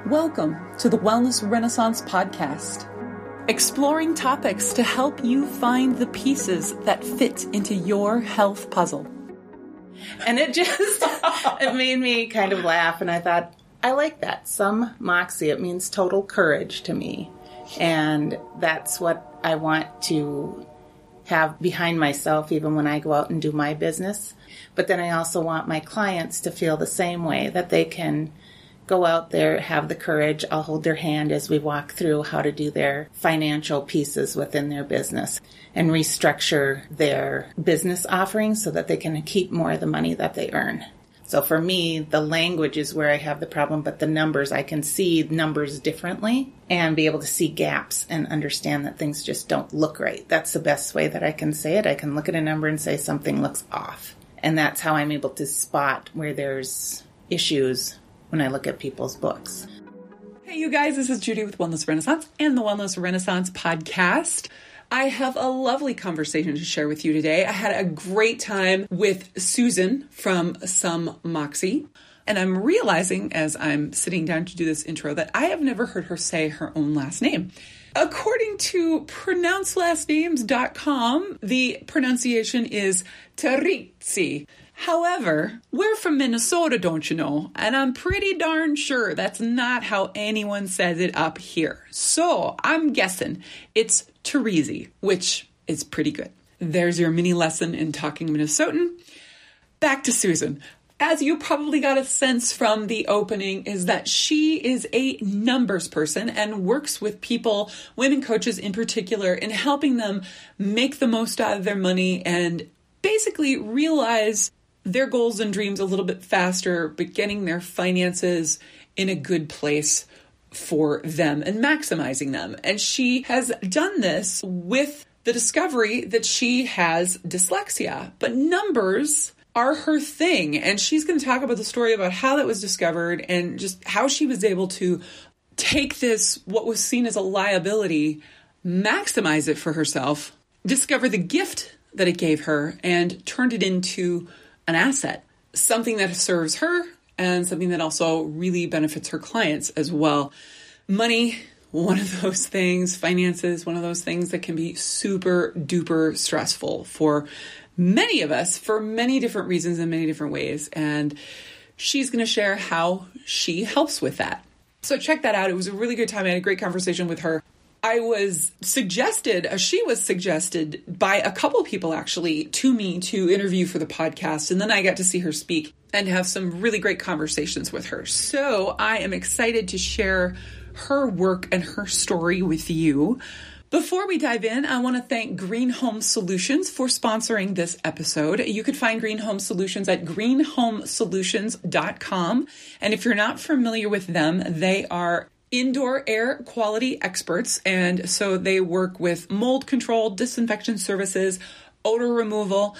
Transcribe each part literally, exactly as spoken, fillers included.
Welcome to the Wellness Renaissance Podcast, exploring topics to help you find the pieces that fit into your health puzzle. And it just, it made me kind of laugh, and I thought, I like that. Some moxie, it means total courage to me. And that's what I want to have behind myself even when I go out and do my business. But then I also want my clients to feel the same way, that they can go out there, have the courage. I'll hold their hand as we walk through how to do their financial pieces within their business and restructure their business offerings so that they can keep more of the money that they earn. So for me, the language is where I have the problem, but the numbers, I can see numbers differently and be able to see gaps and understand that things just don't look right. That's the best way that I can say it. I can look at a number and say something looks off. And that's how I'm able to spot where there's issues when I look at people's books. Hey, you guys, this is Judy with Wellness Renaissance and the Wellness Renaissance Podcast. I have a lovely conversation to share with you today. I had a great time with Susan from Some Moxie. And I'm realizing as I'm sitting down to do this intro that I have never heard her say her own last name. According to pronounce last names dot com, the pronunciation is Territzi. However, we're from Minnesota, don't you know? And I'm pretty darn sure that's not how anyone says it up here. So I'm guessing it's Terezi, which is pretty good. There's your mini lesson in talking Minnesotan. Back to Susan. As you probably got a sense from the opening, is that she is a numbers person and works with people, women coaches in particular, in helping them make the most out of their money and basically realize their goals and dreams a little bit faster, but getting their finances in a good place for them and maximizing them. And she has done this with the discovery that she has dyslexia, but numbers are her thing. And she's going to talk about the story about how that was discovered and just how she was able to take this, what was seen as a liability, maximize it for herself, discover the gift that it gave her, and turned it into an asset, something that serves her and something that also really benefits her clients as well. Money, one of those things, finances, one of those things that can be super duper stressful for many of us for many different reasons and many different ways. And she's going to share how she helps with that. So check that out. It was a really good time. I had a great conversation with her. I was suggested, uh, she was suggested by a couple people actually to me to interview for the podcast. And then I got to see her speak and have some really great conversations with her. So I am excited to share her work and her story with you. Before we dive in, I want to thank Green Home Solutions for sponsoring this episode. You could find Green Home Solutions at green home solutions dot com. And if you're not familiar with them, they are indoor air quality experts. And so they work with mold control, disinfection services, odor removal.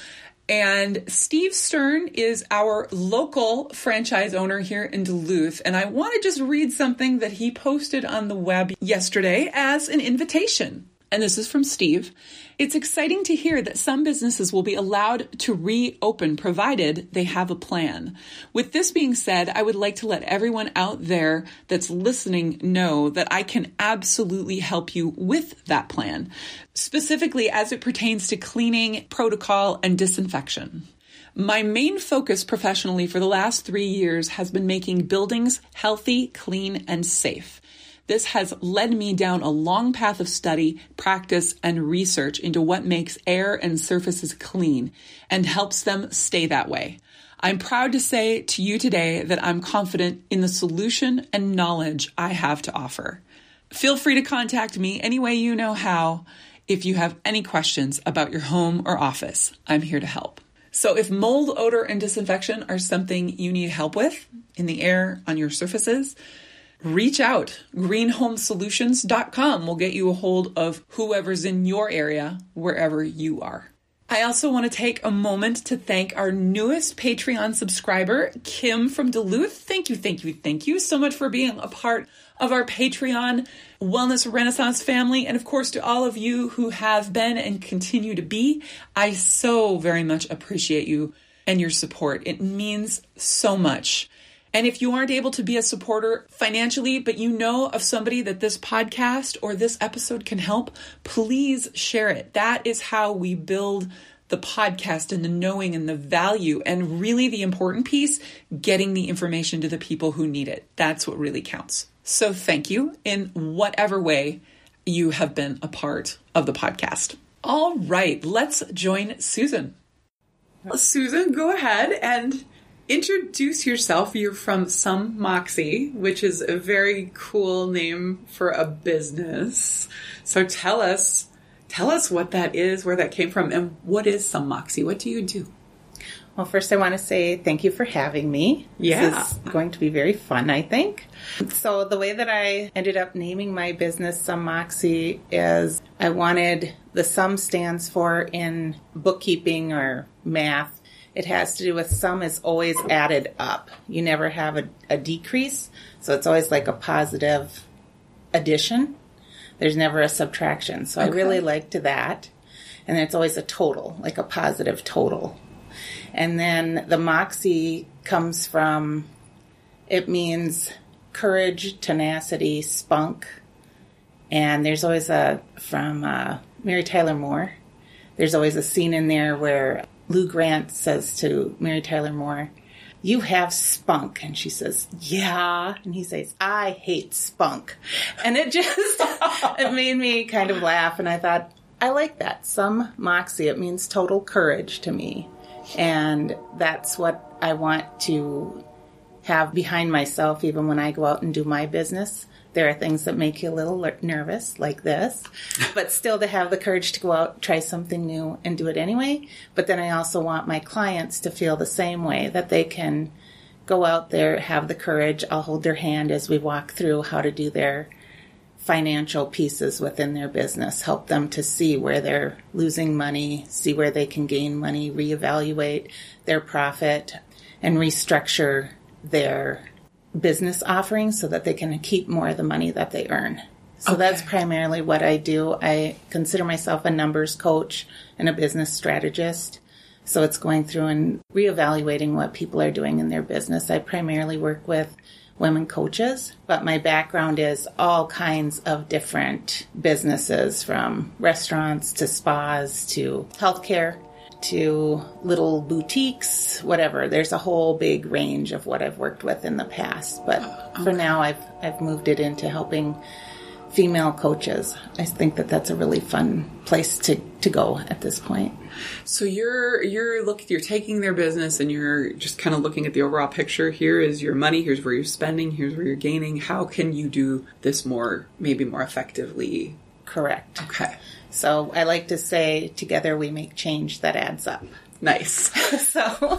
And Steve Stern is our local franchise owner here in Duluth. And I want to just read something that he posted on the web yesterday as an invitation. And this is from Steve. It's exciting to hear that some businesses will be allowed to reopen provided they have a plan. With this being said, I would like to let everyone out there that's listening know that I can absolutely help you with that plan, specifically as it pertains to cleaning, protocol, and disinfection. My main focus professionally for the last three years has been making buildings healthy, clean, and safe. This has led me down a long path of study, practice, and research into what makes air and surfaces clean and helps them stay that way. I'm proud to say to you today that I'm confident in the solution and knowledge I have to offer. Feel free to contact me any way you know how if you have any questions about your home or office. I'm here to help. So if mold, odor, and disinfection are something you need help with in the air, on your surfaces, reach out. green home solutions dot com will get you a hold of whoever's in your area, wherever you are. I also want to take a moment to thank our newest Patreon subscriber, Kim from Duluth. Thank you, thank you, thank you so much for being a part of our Patreon Wellness Renaissance family. And of course, to all of you who have been and continue to be, I so very much appreciate you and your support. It means so much. And if you aren't able to be a supporter financially, but you know of somebody that this podcast or this episode can help, please share it. That is how we build the podcast and the knowing and the value. And really the important piece, getting the information to the people who need it. That's what really counts. So thank you in whatever way you have been a part of the podcast. All right, let's join Susan. Susan, go ahead and introduce yourself. You're from Some Moxie, which is a very cool name for a business. So tell us, tell us what that is, where that came from, and what is Some Moxie? What do you do? Well, first I want to say thank you for having me. Yeah. This is going to be very fun, I think. So the way that I ended up naming my business Some Moxie is I wanted, the sum stands for in bookkeeping or math, it has to do with sum is always added up. You never have a, a decrease. So it's always like a positive addition. There's never a subtraction. So okay. I really liked that. And then it's always a total, like a positive total. And then the Moxie comes from, it means courage, tenacity, spunk. And there's always a, from uh, Mary Tyler Moore, there's always a scene in there where Lou Grant says to Mary Tyler Moore, "You have spunk." And she says, "Yeah." And he says, "I hate spunk." And it just, it made me kind of laugh. And I thought, I like that. Some Moxie, it means total courage to me. And that's what I want to have behind myself, even when I go out and do my business. There are things that make you a little nervous, like this, but still to have the courage to go out, try something new, and do it anyway. But then I also want my clients to feel the same way, that they can go out there, have the courage. I'll hold their hand as we walk through how to do their financial pieces within their business, help them to see where they're losing money, see where they can gain money, reevaluate their profit, and restructure their business offerings so that they can keep more of the money that they earn. So okay. That's primarily what I do. I consider myself a numbers coach and a business strategist. So it's going through and reevaluating what people are doing in their business. I primarily work with women coaches, but my background is all kinds of different businesses, from restaurants to spas to healthcare to little boutiques, whatever. There's a whole big range of what I've worked with in the past. But okay. For now, I've I've moved it into helping female coaches. I think that that's a really fun place to, to go at this point. So you're you're look you're taking their business and you're just kind of looking at the overall picture. Here is your money. Here's where you're spending. Here's where you're gaining. How can you do this more, maybe more effectively? Correct. Okay. So I like to say, together we make change that adds up. Nice. So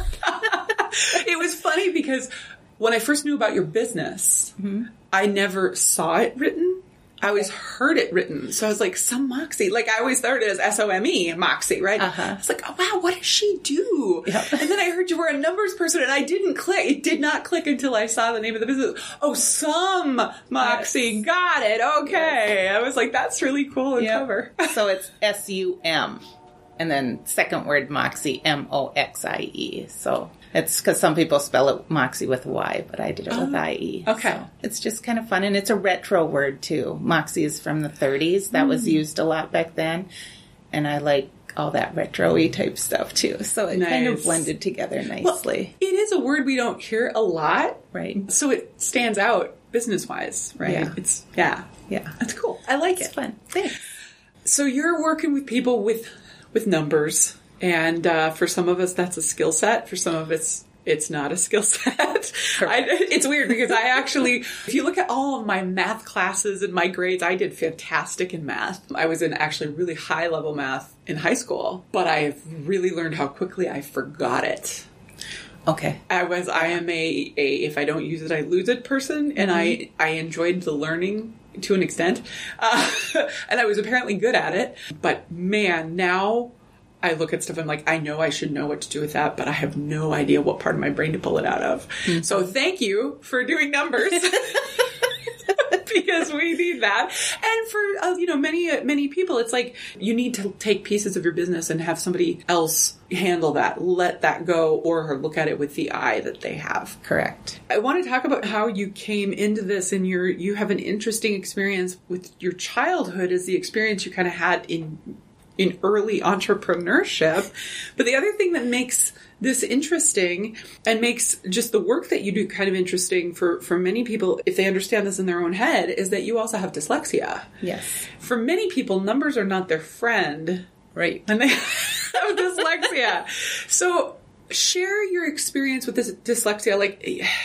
it was funny because when I first knew about your business, mm-hmm. I never saw it written. I always heard it written. So I was like, Some Moxie. Like, I always thought it as S O M E, Moxie, right? Uh-huh. I was like, oh, wow, what does she do? Yep. And then I heard you were a numbers person, and I didn't click. It did not click until I saw the name of the business. Oh, Some Moxie. Yes. Got it. Okay. Yes. I was like, that's really cool and yep. clever. So it's S U M. And then second word, Moxie, M O X I E. So it's because some people spell it Moxie with Y, but I did it oh, with I E. Okay. So it's just kind of fun. And it's a retro word, too. Moxie is from the thirties. That mm. was used a lot back then. And I like all that retro-y type stuff, too. So it nice. kind of blended together nicely. Well, it is a word we don't hear a lot. Right. So it stands out business-wise, right? Yeah. It's, yeah. Yeah. That's cool. I like it's it. Fun. Thanks. So you're working with people with... with numbers, and uh, for some of us that's a skill set. For some of us it's not a skill set. I, it's weird because I actually, if you look at all of my math classes and my grades, I did fantastic in math. I was in actually really high level math in high school, but I've really learned how quickly I forgot it. Okay. I was, I am a, a if I don't use it, I lose it person, and mm-hmm. I, I enjoyed the learning to an extent. Uh, and I was apparently good at it. But man, now I look at stuff, I'm like, I know I should know what to do with that, but I have no idea what part of my brain to pull it out of. Mm-hmm. So thank you for doing numbers. because we need that. And for, uh, you know, many, many people, it's like you need to take pieces of your business and have somebody else handle that, let that go, or look at it with the eye that they have. Correct. I want to talk about how you came into this, and your you have an interesting experience with your childhood as the experience you kind of had in in early entrepreneurship. But the other thing that makes this interesting and makes just the work that you do kind of interesting for, for many people, if they understand this in their own head, is that you also have dyslexia. Yes. For many people, numbers are not their friend. Right. And they have dyslexia. So share your experience with this dyslexia. Like,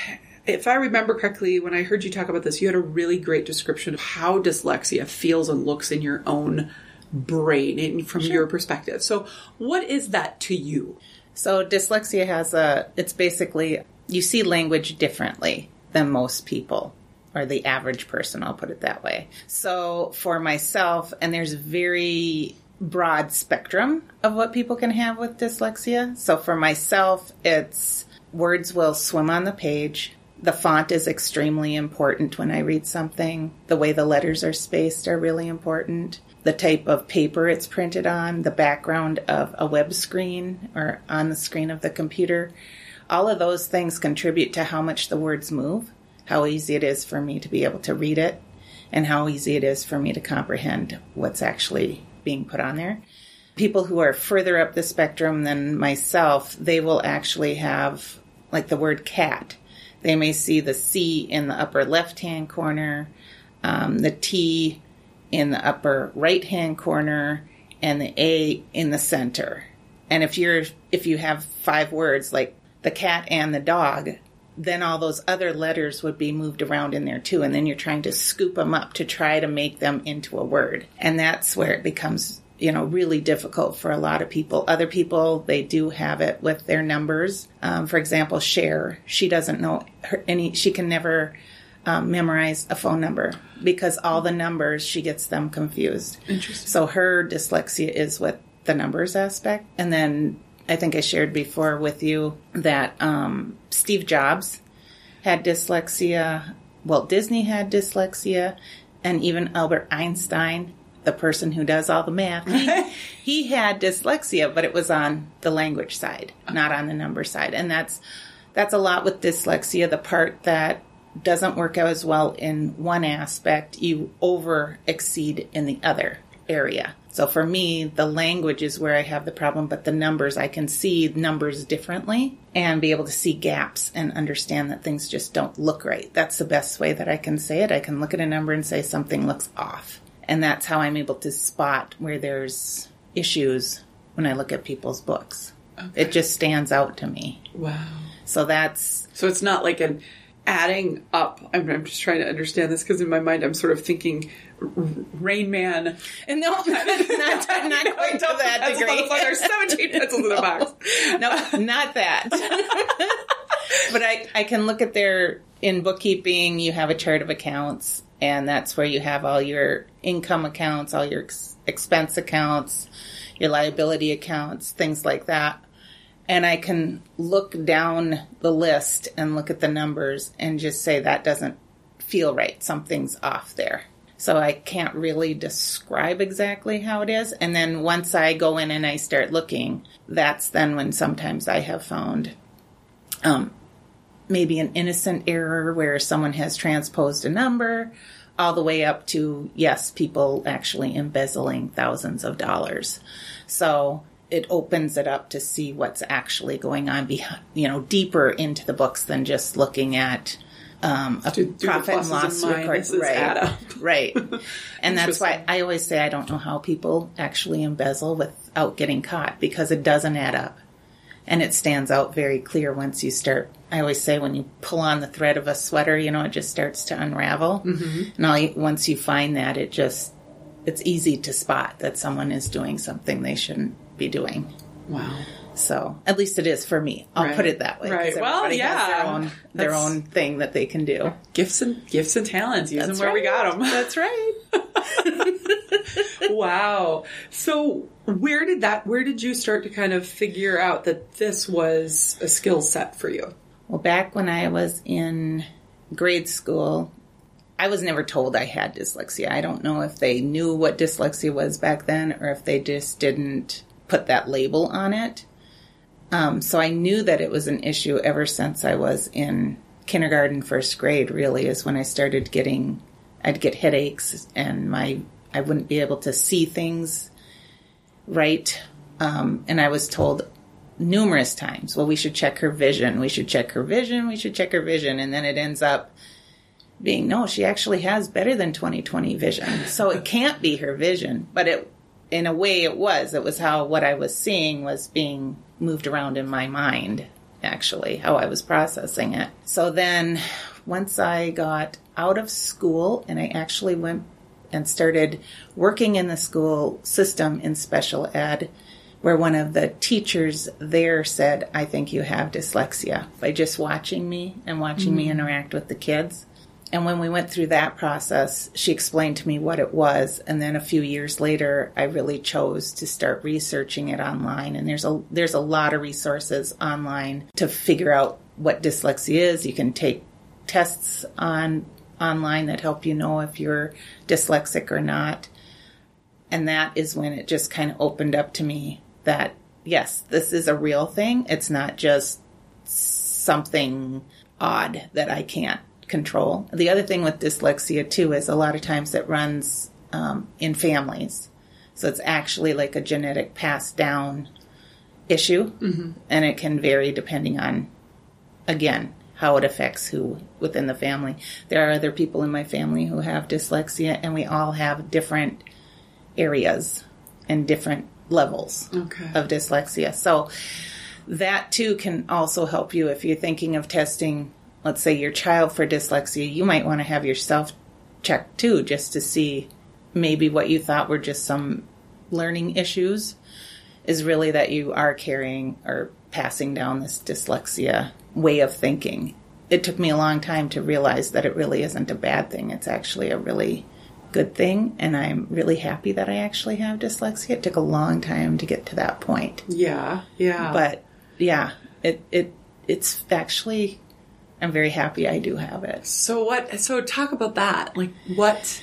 if I remember correctly, when I heard you talk about this, you had a really great description of how dyslexia feels and looks in your own brain and from sure. your perspective. So what is that to you? So dyslexia has a, it's basically, you see language differently than most people, or the average person, I'll put it that way. So for myself, and there's very broad spectrum of what people can have with dyslexia. So for myself, it's words will swim on the page. The font is extremely important when I read something. The way the letters are spaced are really important. The type of paper it's printed on, the background of a web screen or on the screen of the computer. All of those things contribute to how much the words move, how easy it is for me to be able to read it, and how easy it is for me to comprehend what's actually being put on there. People who are further up the spectrum than myself, they will actually have, like the word cat. They may see the C in the upper left-hand corner, um, the T in the upper right-hand corner, and the A in the center. And if you're if you have five words like the cat and the dog, then all those other letters would be moved around in there too. And then you're trying to scoop them up to try to make them into a word. And that's where it becomes, you know, really difficult for a lot of people. Other people, they do have it with their numbers. Um, for example, Cher, she doesn't know her any, she can never um, memorize a phone number because all the numbers, she gets them confused. Interesting. So her dyslexia is with the numbers aspect. And then I think I shared before with you that um, Steve Jobs had dyslexia. Walt Disney had dyslexia. And even Albert Einstein, the person who does all the math, he, he had dyslexia, but it was on the language side, not on the number side. And that's that's a lot with dyslexia. The part that doesn't work out as well in one aspect, you over exceed in the other area. So for me, the language is where I have the problem, but the numbers, I can see numbers differently and be able to see gaps and understand that things just don't look right. That's the best way that I can say it. I can look at a number and say something looks off. And that's how I'm able to spot where there's issues when I look at people's books. Okay. It just stands out to me. Wow. So that's... So it's not like an adding up. I'm, I'm just trying to understand this because in my mind I'm sort of thinking Rain Man. And no, not, not, not quite to that degree. There's seventeen pencils in the box. No, not that. But I, I can look at their, in bookkeeping, you have a chart of accounts, and that's where you have all your income accounts, all your ex- expense accounts, your liability accounts, things like that. And I can look down the list and look at the numbers and just say that doesn't feel right. Something's off there. So I can't really describe exactly how it is. And then once I go in and I start looking, that's then when sometimes I have found um, maybe an innocent error where someone has transposed a number all the way up to, yes, people actually embezzling thousands of dollars. So it opens it up to see what's actually going on behind, you know, deeper into the books than just looking at um, a do, do profit and loss report. Right. Right. And that's why I always say I don't know how people actually embezzle without getting caught, because it doesn't add up. And it stands out very clear once you start. I always say when you pull on the thread of a sweater, you know, it just starts to unravel. Mm-hmm. And all you, once you find that, it just, it's easy to spot that someone is doing something they shouldn't be doing. Wow. So at least it is for me. I'll right. put it that way. Right. Well, yeah. Has their own, their own thing that they can do. Gifts and gifts and talents. Use That's them where right. we got them. That's right. Wow. So where did that, where did you start to kind of figure out that this was a skill set for you? Well, back when I was in grade school, I was never told I had dyslexia. I don't know if they knew what dyslexia was back then or if they just didn't put that label on it. Um, so I knew that it was an issue ever since I was in kindergarten, first grade, really, is when I started getting, I'd get headaches and my, I wouldn't be able to see things right. Um, and I was told numerous times, well, we should check her vision. We should check her vision. We should check her vision. And then it ends up being, no, she actually has better than twenty twenty vision. So it can't be her vision. But it, in a way it was. It was how what I was seeing was being moved around in my mind, actually, how I was processing it. So then once I got out of school and I actually went and started working in the school system in special ed, where one of the teachers there said, I think you have dyslexia, by just watching me and watching mm-hmm. me interact with the kids. And when we went through that process, she explained to me what it was. And then a few years later, I really chose to start researching it online. And there's a there's a lot of resources online to figure out what dyslexia is. You can take tests on online that help you know if you're dyslexic or not. And that is when it just kind of opened up to me that, yes, this is a real thing. It's not just something odd that I can't control. The other thing with dyslexia, too, is a lot of times it runs um, in families. So it's actually like a genetic passed down issue. Mm-hmm. And it can vary depending on, again, how it affects who within the family. There are other people in my family who have dyslexia, and we all have different areas and different levels okay. of dyslexia. So that, too, can also help you if you're thinking of testing, let's say, your child for dyslexia. You might want to have yourself checked, too, just to see maybe what you thought were just some learning issues is really that you are carrying or passing down this dyslexia way of thinking. It took me a long time to realize that it really isn't a bad thing. It's actually a really good thing, and I'm really happy that I actually have dyslexia. It took a long time to get to that point. Yeah, yeah. But, yeah, it it it's actually, I'm very happy I do have it. So what, so talk about that. Like, what,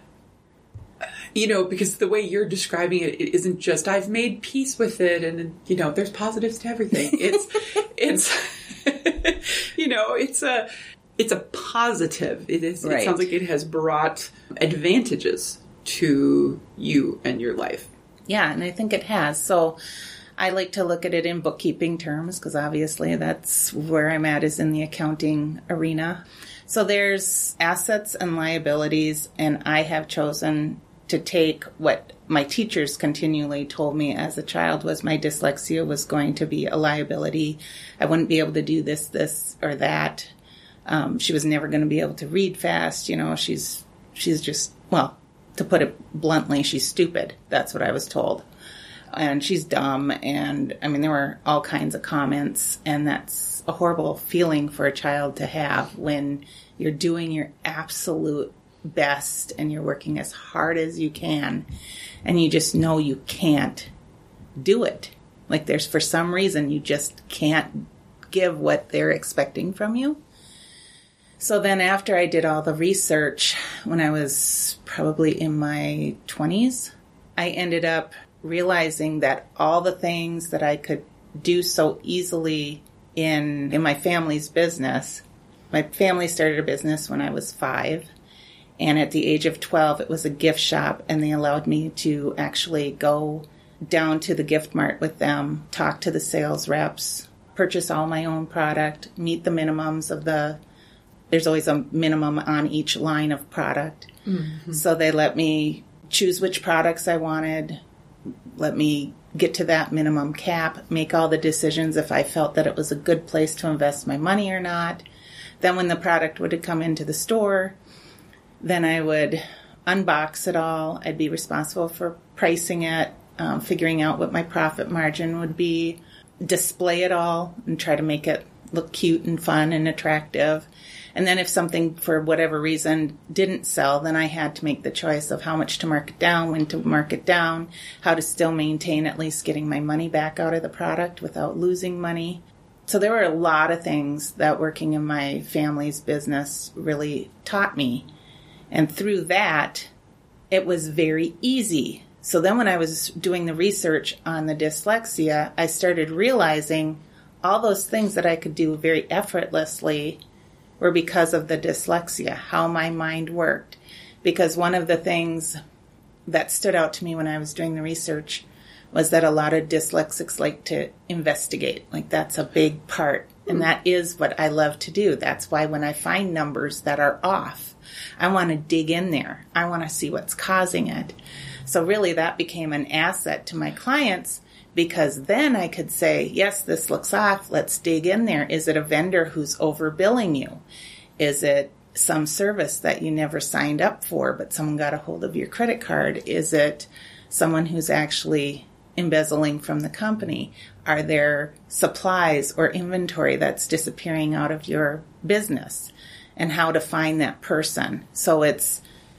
you know, because the way you're describing it, it isn't just, I've made peace with it, and, you know, there's positives to everything. It's, it's, you know, it's a, it's a positive. It is. Right. It sounds like it has brought advantages to you and your life. Yeah, and I think it has. So I like to look at it in bookkeeping terms because obviously that's where I'm at, is in the accounting arena. So there's assets and liabilities, and I have chosen to take what my teachers continually told me as a child was my dyslexia was going to be a liability. I wouldn't be able to do this, this, or that. Um, she was never going to be able to read fast. You know, she's she's just, well, to put it bluntly, she's stupid. That's what I was told. And she's dumb. And, I mean, there were all kinds of comments. And that's a horrible feeling for a child to have when you're doing your absolute best and you're working as hard as you can. And you just know you can't do it. Like there's, for some reason, you just can't give what they're expecting from you. So then after I did all the research, when I was probably in my twenties, I ended up realizing that all the things that I could do so easily in in my family's business, my family started a business when I was five. And at the age of twelve, it was a gift shop, and they allowed me to actually go down to the gift mart with them, talk to the sales reps, purchase all my own product, meet the minimums of the, there's always a minimum on each line of product. Mm-hmm. So they let me choose which products I wanted, let me get to that minimum cap, make all the decisions if I felt that it was a good place to invest my money or not. Then when the product would come into the store, then I would unbox it all. I'd be responsible for pricing it, um, figuring out what my profit margin would be, display it all, and try to make it look cute and fun and attractive. And then if something, for whatever reason, didn't sell, then I had to make the choice of how much to mark it down, when to mark it down, how to still maintain at least getting my money back out of the product without losing money. So there were a lot of things that working in my family's business really taught me. And through that, it was very easy. So then when I was doing the research on the dyslexia, I started realizing all those things that I could do very effortlessly were because of the dyslexia, how my mind worked. Because one of the things that stood out to me when I was doing the research was that a lot of dyslexics like to investigate. Like, that's a big part. And that is what I love to do. That's why when I find numbers that are off, I want to dig in there. I want to see what's causing it. So really that became an asset to my clients, because then I could say, yes, this looks off. Let's dig in there. Is it a vendor who's overbilling you? Is it some service that you never signed up for, but someone got a hold of your credit card? Is it someone who's actually embezzling from the company? Are there supplies or inventory that's disappearing out of your business? And how to find that person. So it's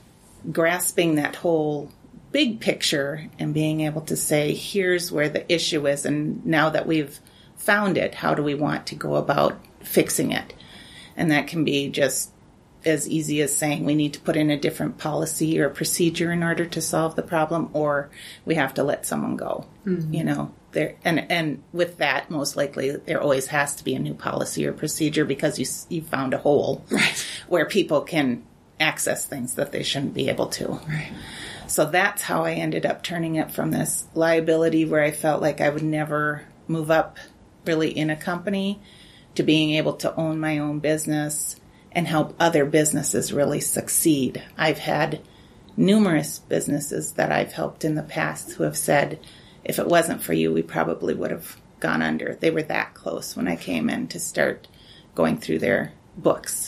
grasping that whole big picture and being able to say, here's where the issue is. And now that we've found it, how do we want to go about fixing it? And that can be just as easy as saying we need to put in a different policy or procedure in order to solve the problem, or we have to let someone go. Mm-hmm. You know, there and and with that, most likely there always has to be a new policy or procedure, because you you found a hole, right, where people can access things that they shouldn't be able to. Right. So that's how I ended up turning it from this liability where I felt like I would never move up really in a company to being able to own my own business and help other businesses really succeed. I've had numerous businesses that I've helped in the past who have said, if it wasn't for you, we probably would have gone under. They were that close when I came in to start going through their books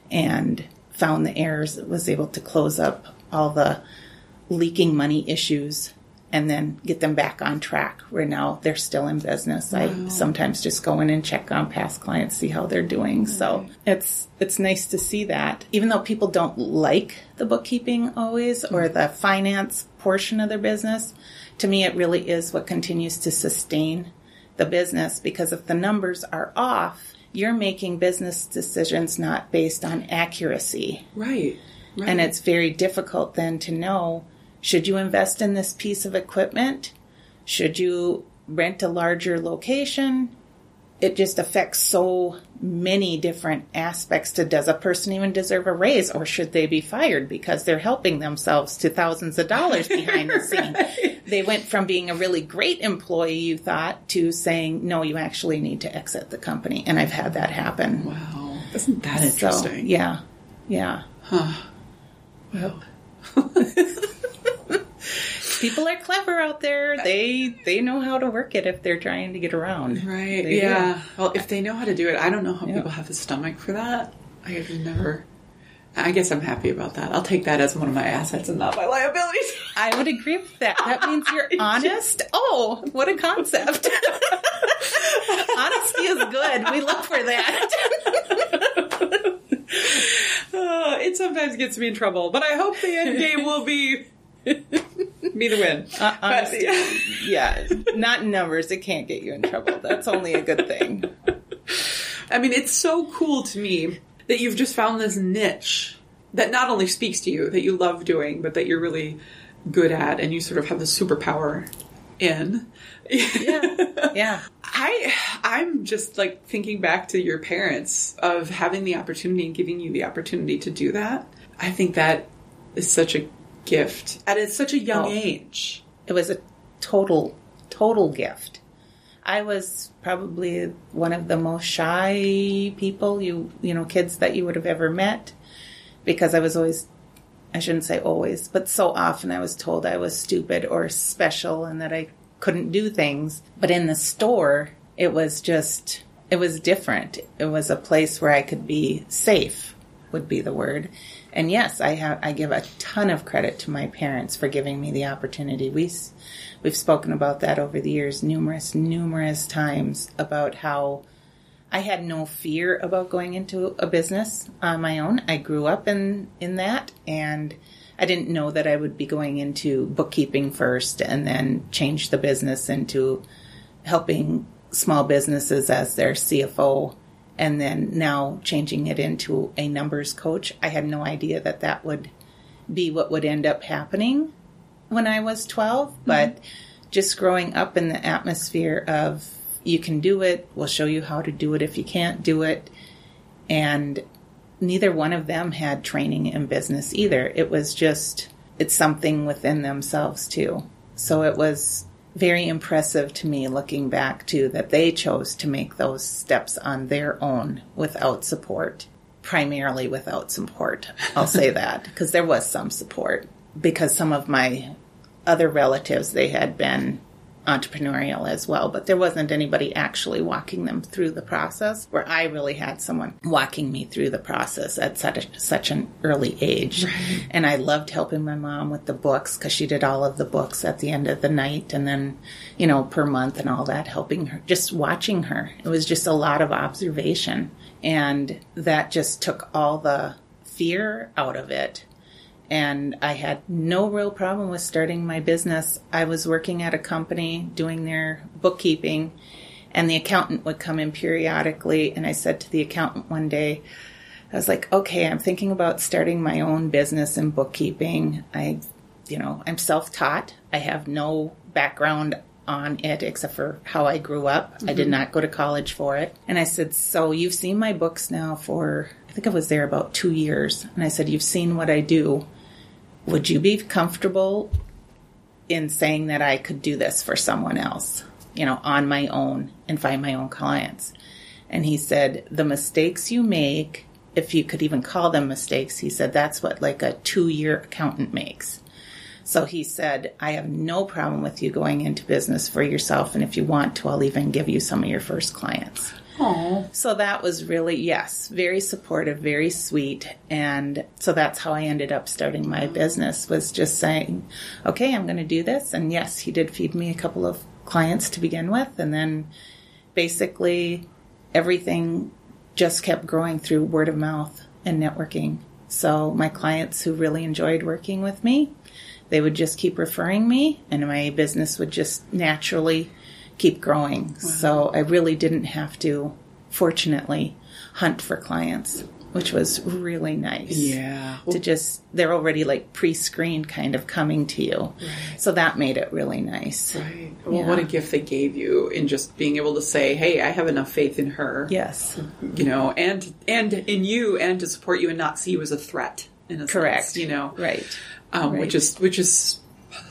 and found the errors, was able to close up all the leaking money issues and then get them back on track, where now they're still in business. Wow. I sometimes just go in and check on past clients, see how they're doing. Right. So it's it's nice to see that. Even though people don't like the bookkeeping always, or the finance portion of their business, to me it really is what continues to sustain the business. Because if the numbers are off, you're making business decisions not based on accuracy. Right. Right. And it's very difficult then to know, should you invest in this piece of equipment? Should you rent a larger location? It just affects so many different aspects to, does a person even deserve a raise, or should they be fired because they're helping themselves to thousands of dollars behind the scene? Right. They went from being a really great employee, you thought, to saying, no, you actually need to exit the company. And I've had that happen. Wow. Isn't that interesting? So, yeah. Yeah. Huh. Well. People are clever out there. They they know how to work it if they're trying to get around. Right. They yeah. do. Well, if they know how to do it, I don't know how yeah. people have the stomach for that. I have never. I guess I'm happy about that. I'll take that as one of my assets and not my liabilities. I would agree with that. That means you're honest. Oh, what a concept. Honesty is good. We look for that. uh, it sometimes gets me in trouble, but I hope the end game will be me the win. Uh, honesty, but, yeah. yeah, not in numbers. It can't get you in trouble. That's only a good thing. I mean, it's so cool to me that you've just found this niche that not only speaks to you, that you love doing, but that you're really good at, and you sort of have the superpower in. Yeah, yeah. I, I'm just like thinking back to your parents of having the opportunity and giving you the opportunity to do that. I think that is such a gift at such a young oh, age. It was a total, total gift. I was probably one of the most shy people, you you know, kids that you would have ever met, because I was always, I shouldn't say always, but so often I was told I was stupid or special and that I couldn't do things. But in the store, it was just, it was different. It was a place where I could be safe, would be the word. And yes, I have, I give a ton of credit to my parents for giving me the opportunity. We, we've spoken about that over the years numerous, numerous times, about how I had no fear about going into a business on my own. I grew up in, in that, and I didn't know that I would be going into bookkeeping first and then change the business into helping small businesses as their C F O, and then now changing it into a numbers coach. I had no idea that that would be what would end up happening when I was twelve, mm-hmm. but just growing up in the atmosphere of you can do it, we'll show you how to do it if you can't do it. And neither one of them had training in business either. It was just, it's something within themselves too. So it was very impressive to me looking back to that they chose to make those steps on their own without support, primarily without support. I'll say that because there was some support because some of my other relatives, they had been entrepreneurial as well, but there wasn't anybody actually walking them through the process where I really had someone walking me through the process at such, a, such an early age. Right. And I loved helping my mom with the books because she did all of the books at the end of the night and then, you know, per month and all that, helping her, just watching her. It was just a lot of observation. And that just took all the fear out of it. And I had no real problem with starting my business. I was working at a company doing their bookkeeping, and the accountant would come in periodically. And I said to the accountant one day, I was like, okay, I'm thinking about starting my own business in bookkeeping. I, you know, I'm self-taught. I have no background on it except for how I grew up. Mm-hmm. I did not go to college for it. And I said, so you've seen my books now for, I think I was there about two years. And I said, you've seen what I do. Would you be comfortable in saying that I could do this for someone else, you know, on my own and find my own clients? And he said, the mistakes you make, if you could even call them mistakes, he said, that's what like a two-year accountant makes. So he said, I have no problem with you going into business for yourself. And if you want to, I'll even give you some of your first clients. Aww. So that was really, yes, very supportive, very sweet. And so that's how I ended up starting my business, was just saying, okay, I'm going to do this. And yes, he did feed me a couple of clients to begin with. And then basically everything just kept growing through word of mouth and networking. So my clients who really enjoyed working with me, they would just keep referring me, and my business would just naturally keep growing. Wow. So I really didn't have to, fortunately, hunt for clients, which was really nice. Yeah. To just, they're already like pre-screened kind of coming to you. Right. So that made it really nice. Right. Well, yeah. What a gift they gave you in just being able to say, hey, I have enough faith in her. Yes. You know, and and in you, and to support you and not see you as a threat in a Correct. sense, you know. Right. Um, right. Which is which is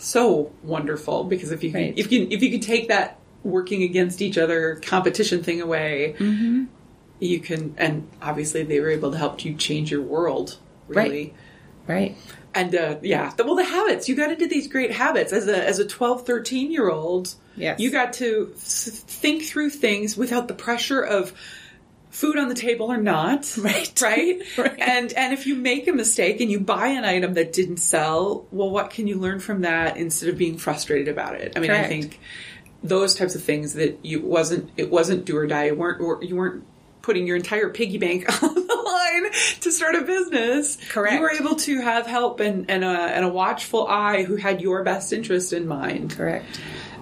so wonderful, because if you can, right. if you if you can take that working against each other competition thing away, mm-hmm. you can, and obviously they were able to help you change your world, really. Right. Right. And uh, yeah, the, well, the habits, you got into these great habits as a as a twelve, thirteen year old. Yes. You got to th- think through things without the pressure of food on the table or not. Right. Right? Right. And and if you make a mistake and you buy an item that didn't sell, well, what can you learn from that instead of being frustrated about it? I mean, Correct. I think those types of things that you wasn't, it wasn't do or die. You weren't, or you weren't putting your entire piggy bank on the line to start a business. Correct. You were able to have help and, and, a, and a watchful eye who had your best interest in mind. Correct.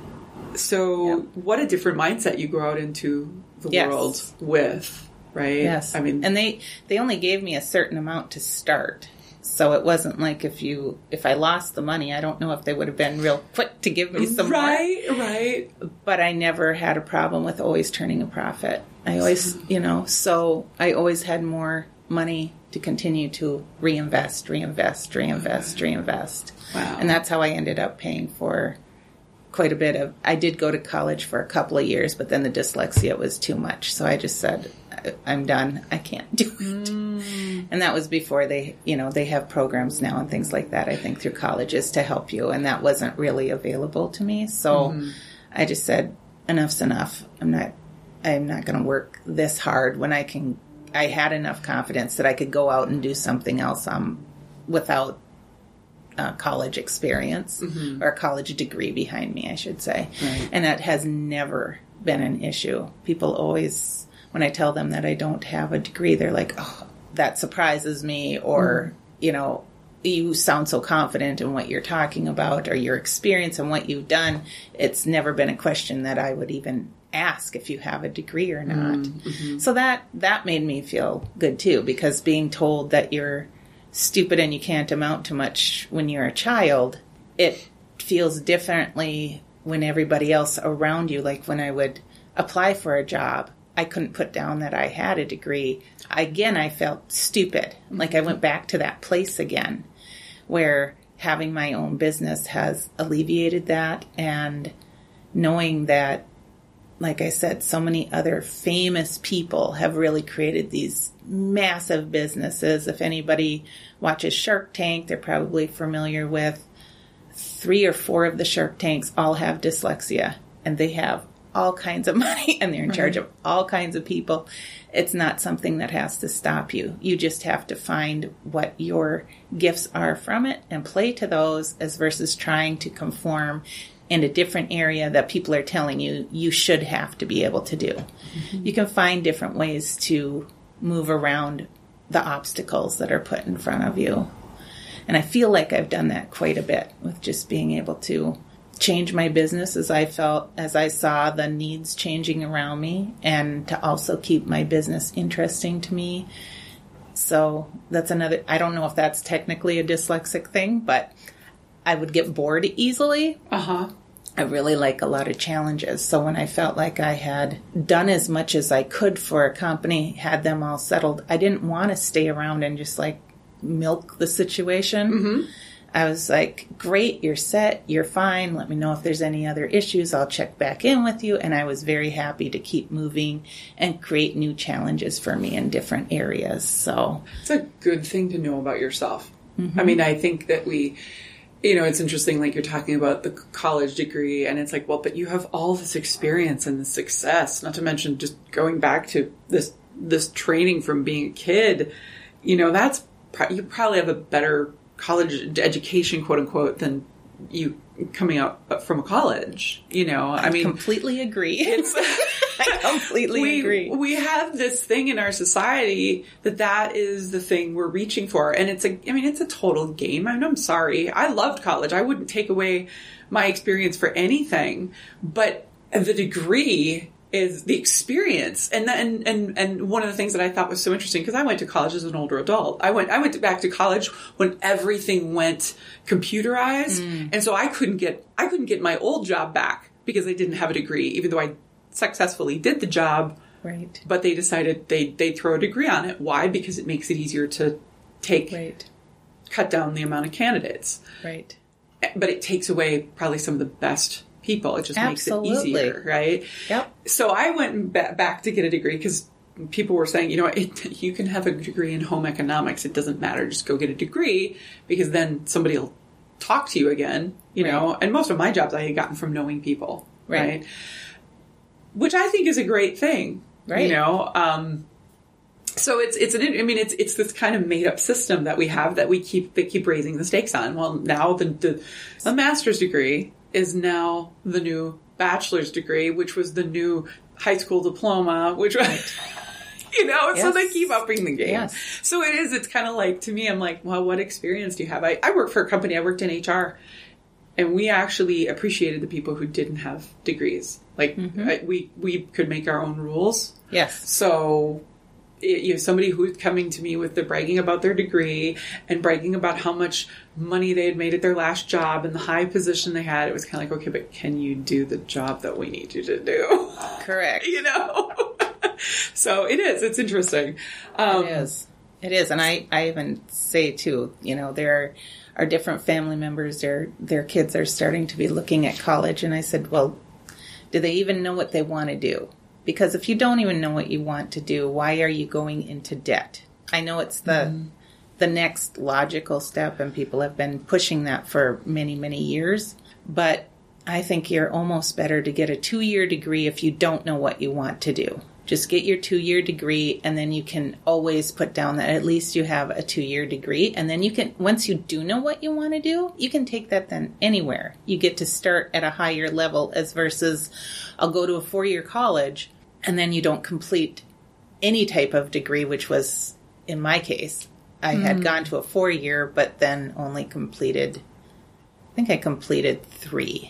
So yeah. what a different mindset you grow out into the yes. world with, right? Yes. I mean, and they, they only gave me a certain amount to start. So it wasn't like if you, if I lost the money, I don't know if they would have been real quick to give me some right, more. Right, right. But I never had a problem with always turning a profit. I always, you know, so I always had more money to continue to reinvest, reinvest, reinvest, reinvest. Wow. And that's how I ended up paying for quite a bit of, I did go to college for a couple of years, but then the dyslexia was too much. So I just said, I'm done. I can't do it. Mm. And that was before they, you know, they have programs now and things like that, I think, through colleges to help you. And that wasn't really available to me. So mm-hmm. I just said, enough's enough. I'm not, I'm not going to work this hard when I can, I had enough confidence that I could go out and do something else um, without uh, college experience mm-hmm. or a college degree behind me, I should say. Right. And that has never been an issue. People always, when I tell them that I don't have a degree, they're like, oh, that surprises me. Or, mm. you know, you sound so confident in what you're talking about or your experience and what you've done. It's never been a question that I would even ask if you have a degree or not. Mm-hmm. So that, that made me feel good too, because being told that you're stupid and you can't amount to much when you're a child, it feels differently when everybody else around you, like when I would apply for a job, I couldn't put down that I had a degree. Again, I felt stupid. Like I went back to that place again where having my own business has alleviated that, and knowing that, like I said, so many other famous people have really created these massive businesses. If anybody watches Shark Tank, they're probably familiar with three or four of the Shark Tanks all have dyslexia, and they have all kinds of money, and they're in charge of all kinds of people. It's not something that has to stop you. You just have to find what your gifts are from it and play to those, as versus trying to conform in a different area that people are telling you you should have to be able to do. Mm-hmm. You can find different ways to move around the obstacles that are put in front of you. And I feel like I've done that quite a bit with just being able to change my business as I felt, as I saw the needs changing around me, and to also keep my business interesting to me. So that's another, I don't know if that's technically a dyslexic thing, but I would get bored easily. Uh-huh. I really like a lot of challenges. So when I felt like I had done as much as I could for a company, had them all settled, I didn't want to stay around and just like milk the situation. Mm-hmm. I was like, great, you're set, you're fine. Let me know if there's any other issues. I'll check back in with you. And I was very happy to keep moving and create new challenges for me in different areas. So it's a good thing to know about yourself. Mm-hmm. I mean, I think that we, you know, it's interesting, like you're talking about the college degree, and it's like, well, but you have all this experience and this success, not to mention just going back to this, this training from being a kid, you know, that's, you probably have a better college education, quote unquote, than you coming out from a college, you know. I, I mean, completely agree. It's, I completely we, agree. We have this thing in our society that that is the thing we're reaching for. And it's a, I mean, it's a total game. I mean, I'm sorry. I loved college. I wouldn't take away my experience for anything, but the degree is the experience. And then, and, and one of the things that I thought was so interesting, because I went to college as an older adult. I went, I went back to college when everything went computerized. Mm. And so I couldn't get, I couldn't get my old job back because I didn't have a degree, even though I successfully did the job. Right. But they decided they, they'd throw a degree on it. Why? Because it makes it easier to take, right. cut down the amount of candidates. Right. But it takes away probably some of the best people. It just Absolutely. makes it easier, right? Yep. So I went ba- back to get a degree because people were saying, you know, it, you can have a degree in home economics. It doesn't matter. Just go get a degree, because then somebody will talk to you again, you right. know. And most of my jobs I had gotten from knowing people, right? right? Which I think is a great thing, right? You know. Um, so it's it's an I mean it's it's this kind of made up system that we have that we keep they keep raising the stakes on. Well, now the the, the master's degree is now the new bachelor's degree, which was the new high school diploma, which was, you know, yes. so they keep upping the game. Yes. So it is, it's kind of like, to me, I'm like, well, what experience do you have? I, I work for a company, I worked in H R, and we actually appreciated the people who didn't have degrees. Like, mm-hmm. I, we, we could make our own rules. Yes. So, it, you know, somebody who's coming to me with the bragging about their degree and bragging about how much money they had made at their last job and the high position they had, it was kind of like, okay, but can you do the job that we need you to do? Correct. You know? So it is. It's interesting. Um, it is. It is. And I, I even say, too, you know, there are different family members, their their kids are starting to be looking at college. And I said, well, do they even know what they want to do? Because if you don't even know what you want to do, why are you going into debt? I know it's the mm. the next logical step, and people have been pushing that for many, many years. But I think you're almost better to get a two-year degree if you don't know what you want to do. Just get your two-year degree, and then you can always put down that at least you have a two-year degree. And then you can, once you do know what you want to do, you can take that then anywhere. You get to start at a higher level, as versus I'll go to a four-year college, and then you don't complete any type of degree, which was, in my case, I mm. had gone to a four-year, but then only completed, I think I completed three.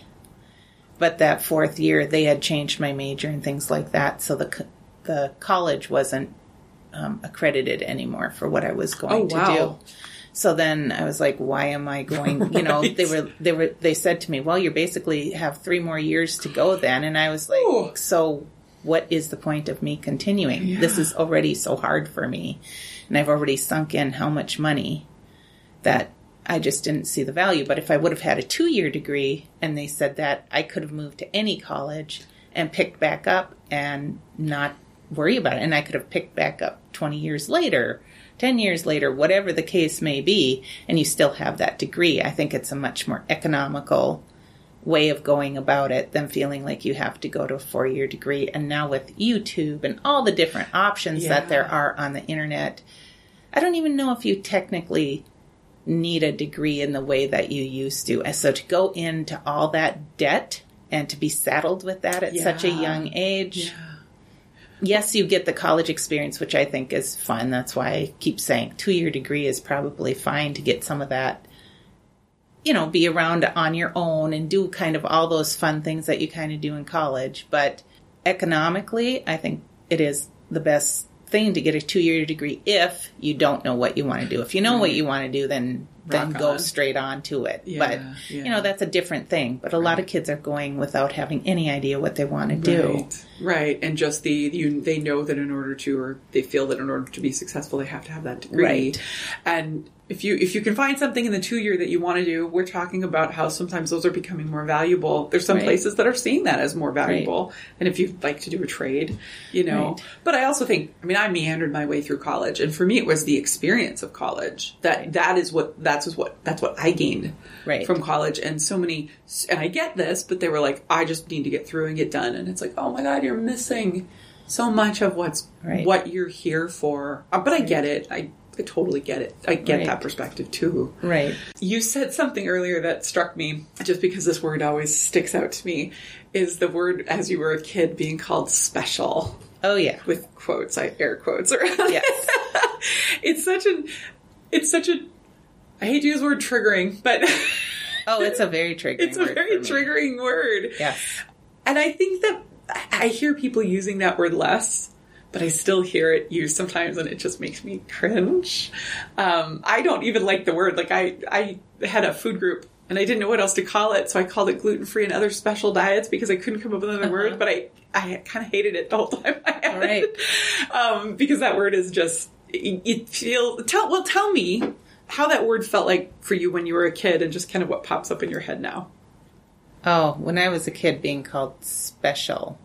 But that fourth year, they had changed my major and things like that, so the the college wasn't um, accredited anymore for what I was going oh, wow. to do. So then I was like, why am I going, you know, right. they were, they were, they said to me, well, you basically have three more years to go then. And I was like, Ooh. so what is the point of me continuing? Yeah. This is already so hard for me. And I've already sunk in how much money that I just didn't see the value. But if I would have had a two-year degree and they said that, I could have moved to any college and picked back up and not worry about it. And I could have picked back up twenty years later, ten years later, whatever the case may be, and you still have that degree. I think it's a much more economical way of going about it than feeling like you have to go to a four-year degree. And now with YouTube and all the different options yeah. that there are on the internet, I don't even know if you technically need a degree in the way that you used to. And so to go into all that debt and to be saddled with that at yeah. such a young age, yeah. yes, you get the college experience, which I think is fun. That's why I keep saying two-year degree is probably fine to get some of that, you know, be around on your own and do kind of all those fun things that you kind of do in college. But economically, I think it is the best thing to get a two-year degree if you don't know what you want to do. If you know right. what you want to do, then then Rock go on. straight on to it. Yeah, but, yeah. you know, that's a different thing. But a right. lot of kids are going without having any idea what they want to do. Right, right. And just the, you, they know that in order to, or they feel that in order to be successful, they have to have that degree. Right. And if you if you can find something in the two-year that you want to do, we're talking about how sometimes those are becoming more valuable. There's some right. places that are seeing that as more valuable. Right. And if you'd like to do a trade, you know. Right. But I also think, I mean, I meandered my way through college. And for me, it was the experience of college. That right. that is what, that's what, that's what I gained right. from college. And so many, and I get this, but they were like, I just need to get through and get done. And it's like, oh my God, you're missing so much of what's, right. what you're here for. But I get it. I I totally get it. I get right. that perspective too. Right. You said something earlier that struck me, just because this word always sticks out to me, is the word, as you were a kid, being called special. Oh, yeah. With quotes, I air quotes around. Yes. It's such an, it's such a, I hate to use the word triggering, but. Oh, it's a very triggering it's word. It's a very triggering word. Yes. And I think that I hear people using that word less. But I still hear it used sometimes, and it just makes me cringe. Um, I don't even like the word. Like, I, I had a food group, and I didn't know what else to call it, so I called it gluten-free and other special diets because I couldn't come up with another uh-huh. word, but I, I kind of hated it the whole time I had right. it. Um, because that word is just, it, it feels, tell, well, tell me how that word felt like for you when you were a kid and just kind of what pops up in your head now. Oh, when I was a kid, being called special,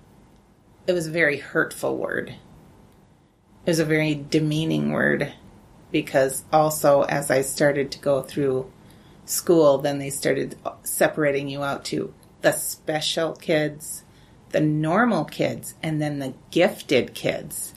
it was a very hurtful word. It was a very demeaning word because also as I started to go through school, then they started separating you out to the special kids, the normal kids, and then the gifted kids.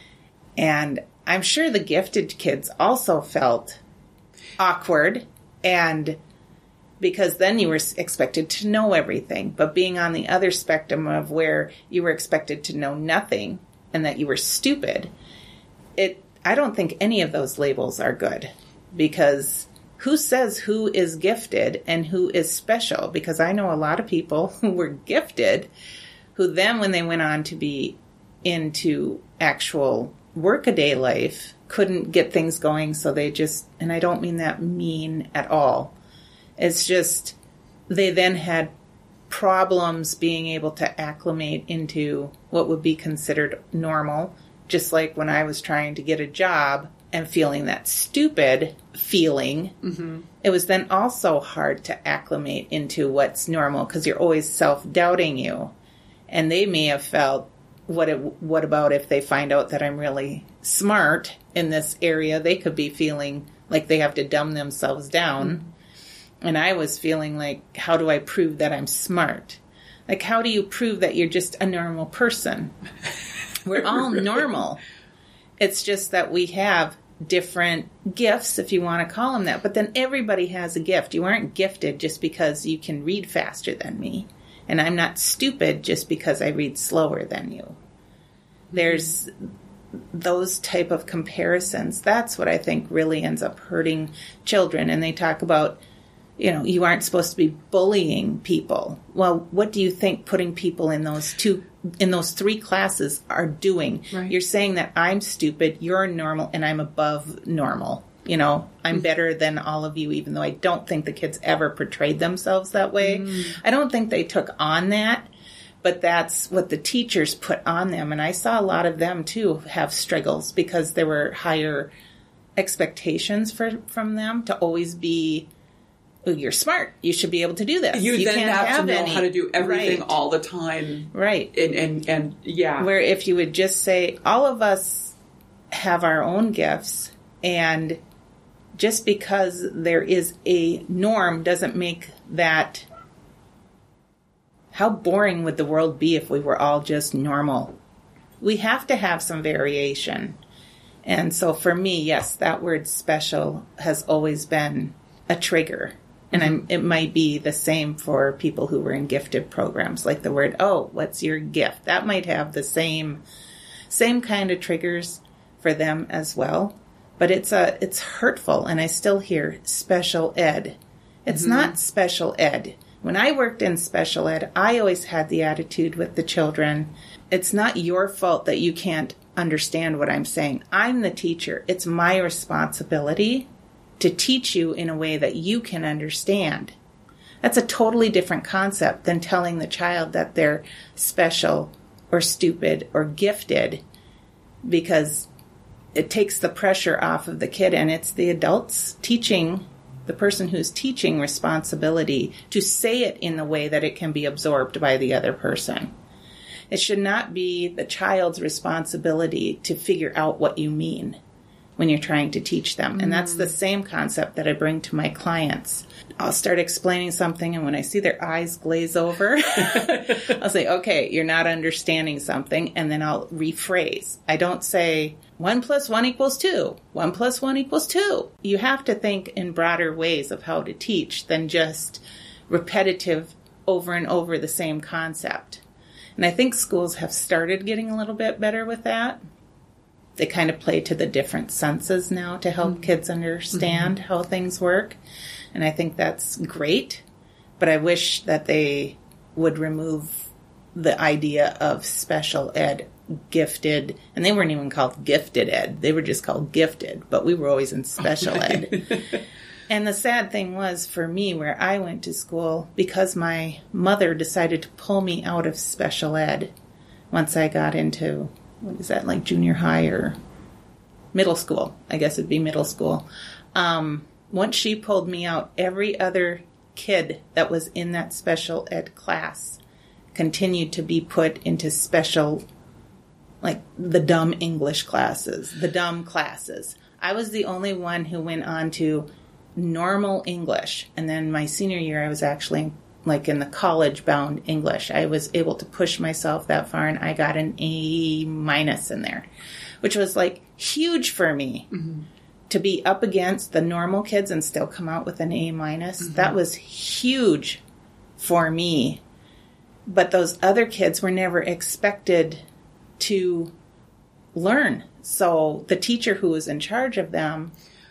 And I'm sure the gifted kids also felt awkward, and because then you were expected to know everything. But being on the other spectrum of where you were expected to know nothing and that you were stupid, It, I don't think any of those labels are good, because who says who is gifted and who is special? Because I know a lot of people who were gifted who then when they went on to be into actual workaday life couldn't get things going. So they just, and I don't mean that mean at all. It's just they then had problems being able to acclimate into what would be considered normal. Just like when I was trying to get a job and feeling that stupid feeling, mm-hmm. it was then also hard to acclimate into what's normal because you're always self-doubting you. And they may have felt, what it, what about if they find out that I'm really smart in this area? They could be feeling like they have to dumb themselves down. Mm-hmm. And I was feeling like, how do I prove that I'm smart? Like, how do you prove that you're just a normal person? We're all normal. It's just that we have different gifts, if you want to call them that. But then everybody has a gift. You aren't gifted just because you can read faster than me. And I'm not stupid just because I read slower than you. There's those type of comparisons. That's what I think really ends up hurting children. And they talk about, you know, you aren't supposed to be bullying people. Well, what do you think putting people in those two, in those three classes are doing? Right. You're saying that I'm stupid, you're normal, and I'm above normal. You know, I'm better than all of you, even though I don't think the kids ever portrayed themselves that way. Mm. I don't think they took on that, but that's what the teachers put on them. And I saw a lot of them, too, have struggles because there were higher expectations for, from them to always be, oh, you're smart. You should be able to do this. You, you then can't have, have to know any. how to do everything right. all the time. Right. And, and, and, yeah. Where if you would just say, all of us have our own gifts, and just because there is a norm doesn't make that... How boring would the world be if we were all just normal? We have to have some variation. And so for me, yes, that word special has always been a trigger. And mm-hmm. I'm, it might be the same for people who were in gifted programs, like the word, oh, what's your gift? That might have the same same kind of triggers for them as well. But it's a it's hurtful, and I still hear special ed. It's mm-hmm. not special ed. When I worked in special ed, I always had the attitude with the children, it's not your fault that you can't understand what I'm saying. I'm the teacher. It's my responsibility to teach you in a way that you can understand. That's a totally different concept than telling the child that they're special or stupid or gifted, because it takes the pressure off of the kid, and it's the adults teaching, the person who's teaching, responsibility to say it in the way that it can be absorbed by the other person. It should not be the child's responsibility to figure out what you mean when you're trying to teach them. And that's the same concept that I bring to my clients. I'll start explaining something, and when I see their eyes glaze over, I'll say, okay, you're not understanding something, and then I'll rephrase. I don't say, one plus one equals two. One plus one equals two. You have to think in broader ways of how to teach than just repetitive over and over the same concept. And I think schools have started getting a little bit better with that. They kind of play to the different senses now to help mm-hmm. kids understand mm-hmm. how things work. And I think that's great. But I wish that they would remove the idea of special ed, gifted. And they weren't even called gifted ed. They were just called gifted. But we were always in special ed. And the sad thing was, for me, where I went to school, because my mother decided to pull me out of special ed once I got into, what is that, like junior high or middle school? I guess it'd be middle school. Um, once she pulled me out, every other kid that was in that special ed class continued to be put into special, like the dumb English classes, the dumb classes. I was the only one who went on to normal English. And then my senior year, I was actually like in the college-bound English. I was able to push myself that far, and I got an A minus in there, which was like huge for me. Mm-hmm. To be up against the normal kids and still come out with an A minus. Mm-hmm. That was huge for me. But those other kids were never expected to learn. So the teacher who was in charge of them,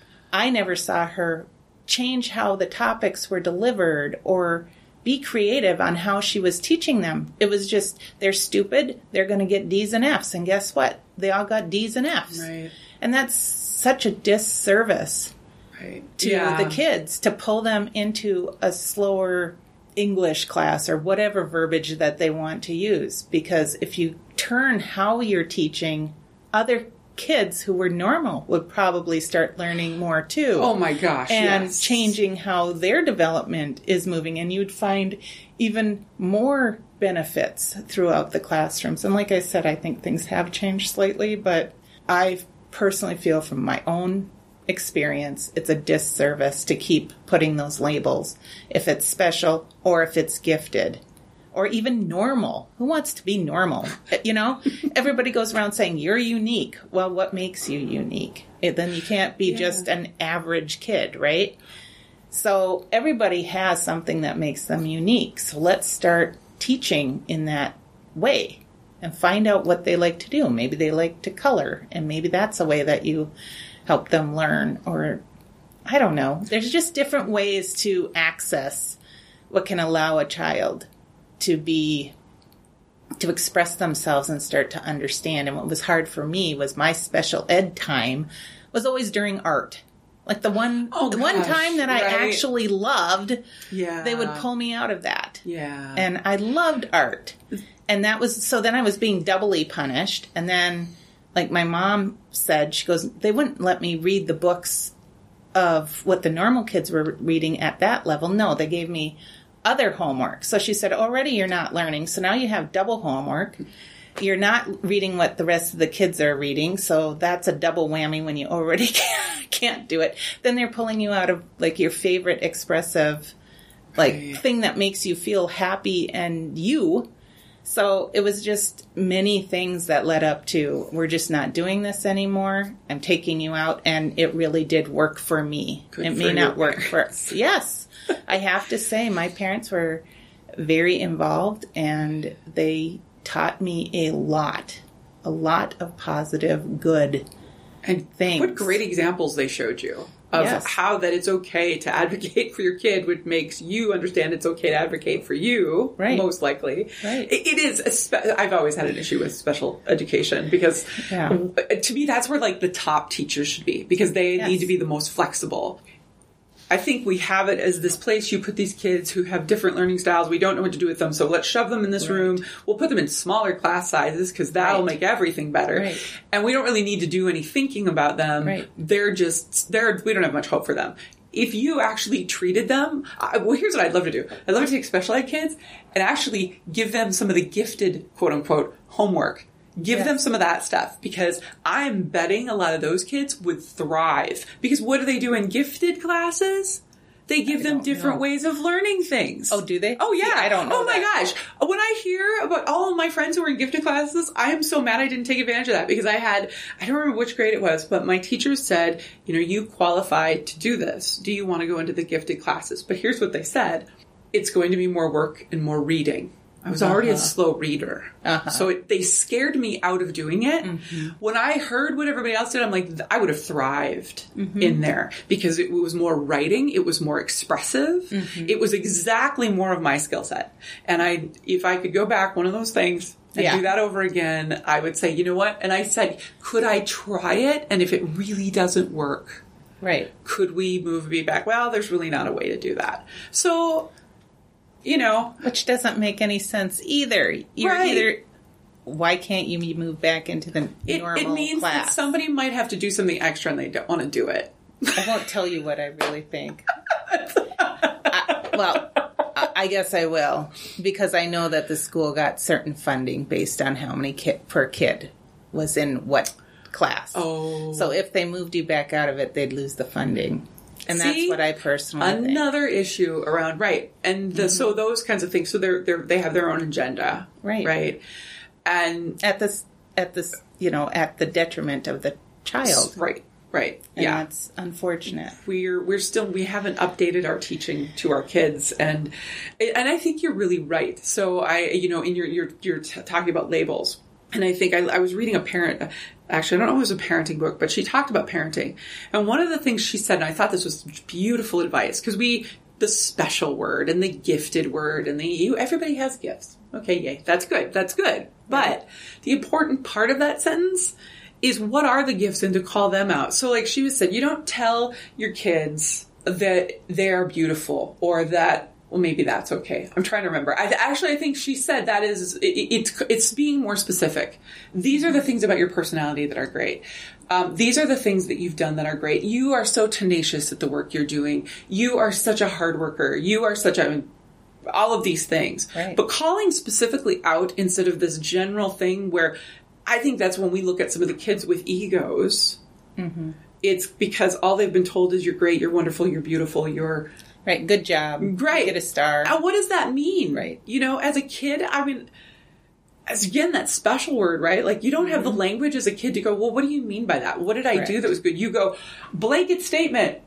I never saw her change how the topics were delivered or be creative on how she was teaching them. It was just, they're stupid, they're going to get D's and F's. And guess what? They all got D's and F's. Right. And that's such a disservice right. to yeah. the kids, to pull them into a slower English class or whatever verbiage that they want to use. Because if you turn how you're teaching, other kids who were normal would probably start learning more too. Oh my gosh, and yes. changing how their development is moving. And you'd find even more benefits throughout the classrooms. And like I said, I think things have changed slightly, but I personally feel from my own experience, it's a disservice to keep putting those labels, if it's special or if it's gifted. Or even normal. Who wants to be normal? You know, everybody goes around saying, you're unique. Well, what makes you unique? It, then you can't be yeah. just an average kid, right? So everybody has something that makes them unique. So let's start teaching in that way and find out what they like to do. Maybe they like to color, and maybe that's a way that you help them learn. Or, I don't know. There's just different ways to access what can allow a child to be, to express themselves and start to understand. And what was hard for me was my special ed time was always during art. Like the one, oh, the gosh, one time that right? I actually loved, yeah. they would pull me out of that. Yeah. And I loved art. And that was, so then I was being doubly punished. And then, like my mom said, she goes, they wouldn't let me read the books of what the normal kids were reading at that level. No, they gave me other homework. So she said, already you're not learning. So now you have double homework. You're not reading what the rest of the kids are reading, so that's a double whammy when you already can't, can't do it. Then they're pulling you out of, like, your favorite expressive, like, right. thing that makes you feel happy and you. So it was just many things that led up to, we're just not doing this anymore. I'm taking you out, and it really did work for me. Good it for may not work parents. for, yes. I have to say, my parents were very involved, and they taught me a lot, a lot of positive, good and things. What great examples they showed you of yes. how that it's okay to advocate for your kid, which makes you understand it's okay to advocate for you, right. most likely. Right. It, it is, a spe- I've always had an issue with special education because yeah. to me, that's where like the top teachers should be because they yes. need to be the most flexible. I think we have it as this place you put these kids who have different learning styles. We don't know what to do with them, so let's shove them in this right. room. We'll put them in smaller class sizes because that'll right. make everything better. Right. And we don't really need to do any thinking about them. Right. They're just, they're, we don't have much hope for them. If you actually treated them, I, well, here's what I'd love to do. I'd love to take special ed kids and actually give them some of the gifted, quote unquote, homework. Give yes. them some of that stuff because I'm betting a lot of those kids would thrive. Because what do they do in gifted classes? They give them different know. ways of learning things. Oh, do they? Oh, yeah. See, I don't know Oh, my that. gosh. When I hear about all of my friends who are in gifted classes, I am so mad I didn't take advantage of that because I had, I don't remember which grade it was, but my teachers said, you know, you qualified to do this. Do you want to go into the gifted classes? But here's what they said. It's going to be more work and more reading. I was already uh-huh. a slow reader. Uh-huh. So it, they scared me out of doing it. Mm-hmm. When I heard what everybody else did, I'm like, I would have thrived mm-hmm. in there because it was more writing. It was more expressive. Mm-hmm. It was exactly more of my skill set. And I, if I could go back one of those things and yeah. do that over again, I would say, you know what? And I said, could I try it? And if it really doesn't work, right? Could we move me back? Well, there's really not a way to do that. So... You know. Which doesn't make any sense either. You're right. either, why can't you move back into the it, normal It means class? that somebody might have to do something extra and they don't want to do it. I won't tell you what I really think. I, well, I, I guess I will. Because I know that the school got certain funding based on how many kid per kid was in what class. Oh. So if they moved you back out of it, they'd lose the funding. And See, that's what I personally another think. Another issue around, right. And the, mm-hmm. so those kinds of things, so they're, they're, they have their own agenda. Right. Right. And at this, at this, you know, at the detriment of the child. Right. Right. And yeah. that's unfortunate. We're, we're still, we haven't updated our teaching to our kids. And, and I think you're really right. So I, you know, in your, you're, you're t- talking about labels. And I think I, I was reading a parent, actually, I don't know if it was a parenting book, but she talked about parenting. And one of the things she said, and I thought this was beautiful advice, because we, the special word and the gifted word and the, you, everybody has gifts. Okay, yay. That's good. That's good. But the important part of that sentence is what are the gifts and to call them out. So like she was said, you don't tell your kids that they're beautiful or that, well, maybe that's okay. I'm trying to remember. I actually, I think she said that is, it, it's, it's being more specific. These are the things about your personality that are great. Um, these are the things that you've done that are great. You are so tenacious at the work you're doing. You are such a hard worker. You are such a, all of these things. Right. But calling specifically out instead of this general thing where I think that's when we look at some of the kids with egos. Mm-hmm. It's because all they've been told is you're great, you're wonderful, you're beautiful, you're... Right, good job. Great. Get a star. Now, what does that mean? Right. You know, as a kid, I mean, as again, that special word, right? Like, you don't mm-hmm. have the language as a kid to go, well, what do you mean by that? What did I right. do that was good? You go, blanket statement.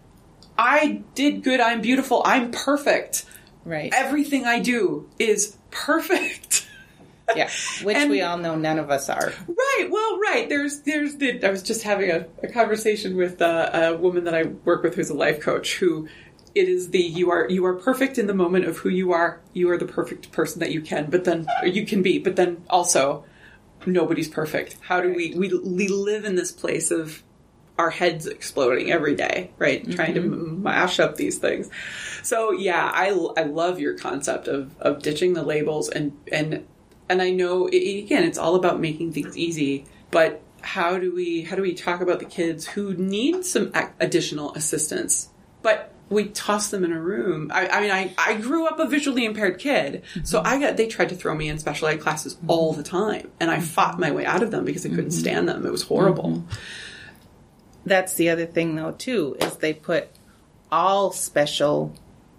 I did good. I'm beautiful. I'm perfect. Right. Everything I do is perfect. Yeah, which and, we all know none of us are. Right. Well, right. There's, there's the, I was just having a, a conversation with uh, a woman that I work with who's a life coach who it is the, you are, you are perfect in the moment of who you are. You are the perfect person that you can, but then, or you can be, but then also nobody's perfect. How do we, we, we live in this place of our heads exploding every day, right? Mm-hmm. Trying to mash up these things. So yeah, I, I love your concept of, of ditching the labels and, and, and I know it, again, it's all about making things easy, but how do we, how do we talk about the kids who need some additional assistance, but we toss them in a room. I, I mean, I, I grew up a visually impaired kid, mm-hmm. so I got, they tried to throw me in special ed classes mm-hmm. all the time, and I fought my way out of them because I couldn't mm-hmm. stand them. It was horrible. Mm-hmm. That's the other thing, though, too, is they put all special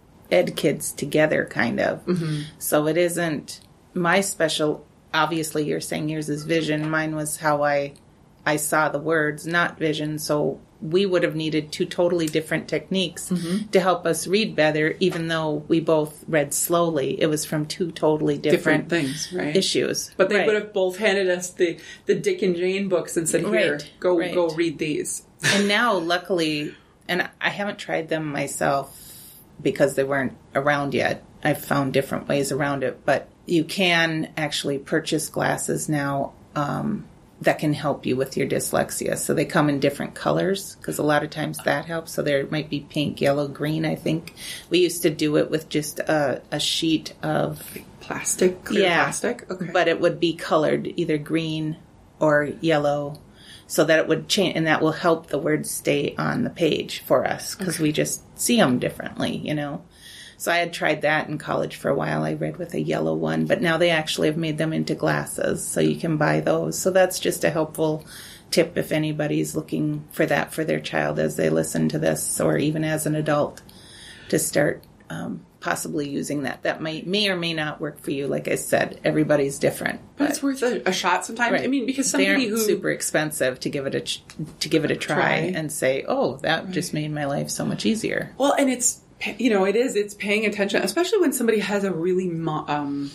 ed kids together, kind of. Mm-hmm. So it isn't my special, obviously you're saying yours is vision. Mine was how I, I saw the words, not vision, so we would have needed two totally different techniques mm-hmm. to help us read better, even though we both read slowly. It was from two totally different, different things, right? Issues. But they right. would have both handed us the, the Dick and Jane books and said, here, right. go right. go read these. And now, luckily, and I haven't tried them myself because they weren't around yet. I've found different ways around it. But you can actually purchase glasses now um that can help you with your dyslexia. So they come in different colors because a lot of times that helps. So there might be pink, yellow, green, I think. We used to do it with just a, a sheet of... Plastic? Clear yeah, plastic? Okay. But it would be colored either green or yellow so that it would change, and that will help the words stay on the page for us because okay. we just see them differently, you know. So I had tried that in college for a while. I read with a yellow one, but now they actually have made them into glasses, so you can buy those. So that's just a helpful tip if anybody's looking for that for their child as they listen to this, or even as an adult, to start um, possibly using that. That may, may or may not work for you. Like I said, everybody's different. But, but it's worth a, a shot sometimes. Right. I mean, because somebody they aren't who... super expensive to give it a ch- to give it a try, try. and say, oh, that right. just made my life so much easier. Well, and it's... You know, it is. It's paying attention, especially when somebody has a really um,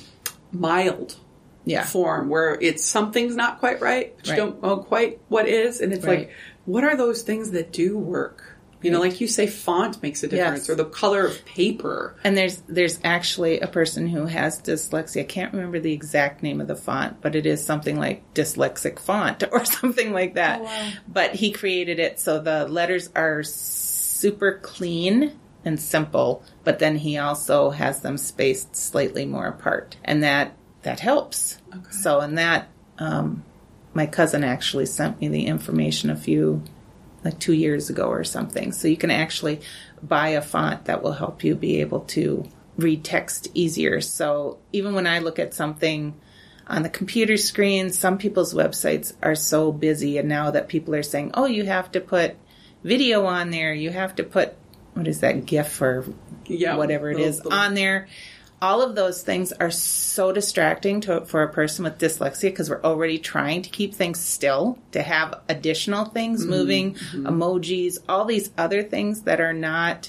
mild yeah. form where it's something's not quite right, but you right. don't know quite what is. And it's right. like, what are those things that do work? You right. know, like you say, font makes a difference, yes. or the color of paper. And there's there's actually a person who has dyslexia. I can't remember the exact name of the font, but it is something like dyslexic font or something like that. Oh, wow. But he created it so the letters are super clean and simple, but then he also has them spaced slightly more apart, and that that helps. Okay. So, and that um, my cousin actually sent me the information a few, like two years ago or something. So you can actually buy a font that will help you be able to read text easier. So even when I look at something on the computer screen, some people's websites are so busy, and now that people are saying, "Oh, you have to put video on there, you have to put." What is that, GIF or yeah, whatever it is, on there. All of those things are so distracting to, for a person with dyslexia because we're already trying to keep things still, to have additional things mm-hmm. moving, mm-hmm. emojis, all these other things that are not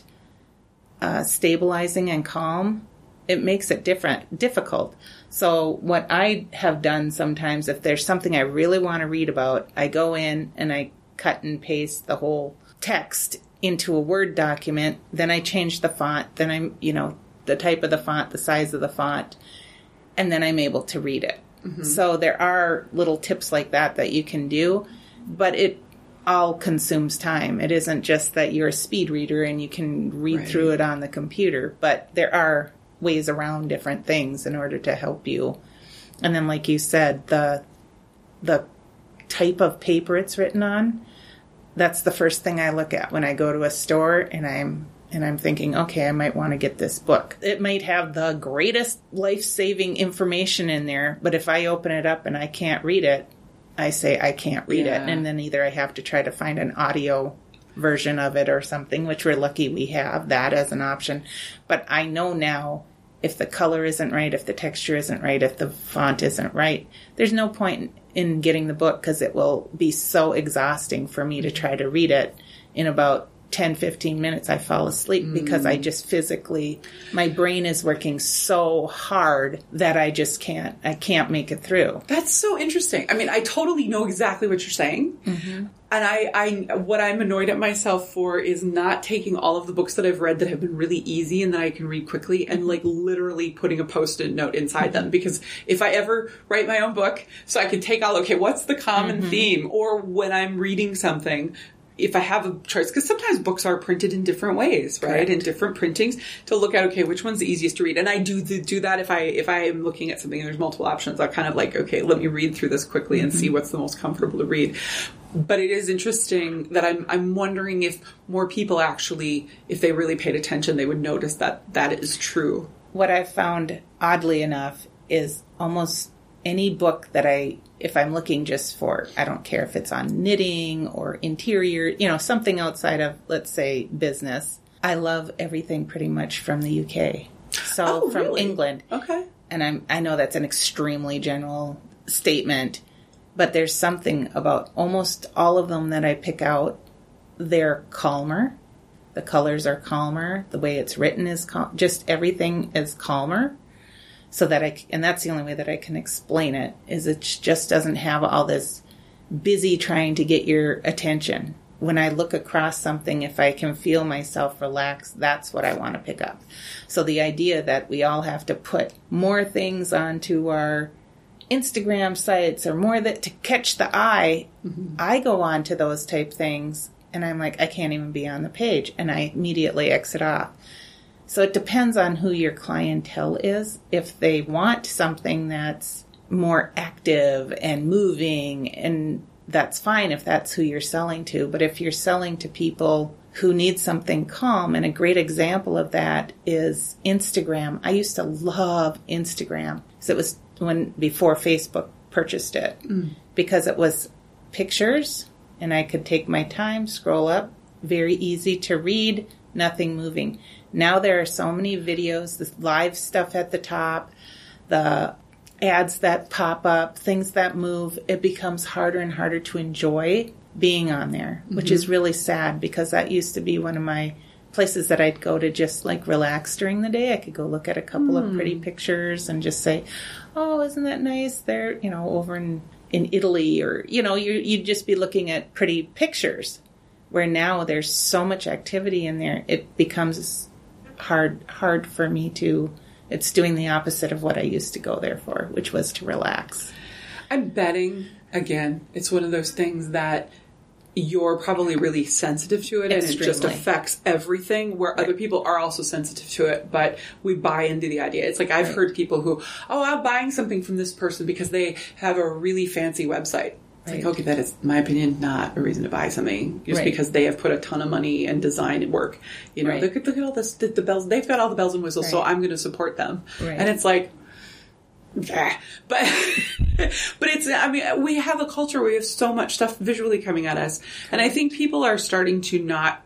uh, stabilizing and calm. It makes it different, difficult. So what I have done sometimes, if there's something I really want to read about, I go in and I cut and paste the whole text into a Word document, then I change the font, then I'm, you know, the type of the font, the size of the font, and then I'm able to read it. Mm-hmm. So there are little tips like that that you can do, but it all consumes time. It isn't just that you're a speed reader and you can read right. through it on the computer, but there are ways around different things in order to help you. And then, like you said, the the type of paper it's written on, that's the first thing I look at when I go to a store and I'm and I'm thinking, okay, I might want to get this book. It might have the greatest life-saving information in there, but if I open it up and I can't read it, I say I can't read yeah. it. And then either I have to try to find an audio version of it or something, which we're lucky we have that as an option. But I know now if the color isn't right, if the texture isn't right, if the font isn't right, there's no point in getting the book because it will be so exhausting for me to try to read it. In about ten, fifteen minutes, I fall asleep mm. because I just physically, my brain is working so hard that I just can't, I can't make it through. That's so interesting. I mean, I totally know exactly what you're saying. Mm-hmm. And I, I, what I'm annoyed at myself for is not taking all of the books that I've read that have been really easy and that I can read quickly and like literally putting a post-it note inside them. Because if I ever write my own book, so I can take all, okay, what's the common mm-hmm. theme? Or when I'm reading something, if I have a choice, because sometimes books are printed in different ways, right? Correct. In different printings, to look at, okay, which one's the easiest to read? And I do do that if I if I am looking at something and there's multiple options. I kind of like, okay, let me read through this quickly and mm-hmm. see what's the most comfortable to read. But it is interesting that I'm I'm wondering if more people actually, if they really paid attention, they would notice that that is true. What I've found, oddly enough, is almost any book that I, if I'm looking just for, I don't care if it's on knitting or interior, you know, something outside of, let's say, business. I love everything pretty much from the U K. So oh, from really? England. Okay. And I'm, I know that's an extremely general statement, but there's something about almost all of them that I pick out. They're calmer. The colors are calmer. The way it's written is cal- just everything is calmer. So that I, and that's the only way that I can explain it, is it just doesn't have all this busy trying to get your attention. When I look across something, if I can feel myself relax, that's what I want to pick up. So the idea that we all have to put more things onto our Instagram sites or more that to catch the eye, mm-hmm. I go on to those type things and I'm like, I can't even be on the page, and I immediately exit off. So it depends on who your clientele is. If they want something that's more active and moving, and that's fine if that's who you're selling to. But if you're selling to people who need something calm, and a great example of that is Instagram. I used to love Instagram. So it was when before Facebook purchased it, mm. because it was pictures and I could take my time, scroll up, very easy to read, nothing moving. Now there are so many videos, the live stuff at the top, the ads that pop up, things that move. It becomes harder and harder to enjoy being on there, mm-hmm. which is really sad, because that used to be one of my places that I'd go to just like relax during the day. I could go look at a couple mm. of pretty pictures and just say, oh, isn't that nice? They're, you know, over in, in Italy, or, you know, you, you'd just be looking at pretty pictures, where now there's so much activity in there. It becomes hard hard for me to, it's doing the opposite of what I used to go there for, which was to relax. I'm betting, again, it's one of those things that you're probably really sensitive to it, Extremely. And it just affects everything, where right. other people are also sensitive to it, but we buy into the idea. It's like I've right. heard people who, oh, I'm buying something from this person because they have a really fancy website. It's right. like, okay, that is, in my opinion, not a reason to buy something, just right. because they have put a ton of money and design and work. You know, right. look, at, look at all this, the, the bells, they've got all the bells and whistles, right. so I'm going to support them. Right. And it's like, yeah. But, but it's, I mean, we have a culture where we have so much stuff visually coming at us. And I think people are starting to not,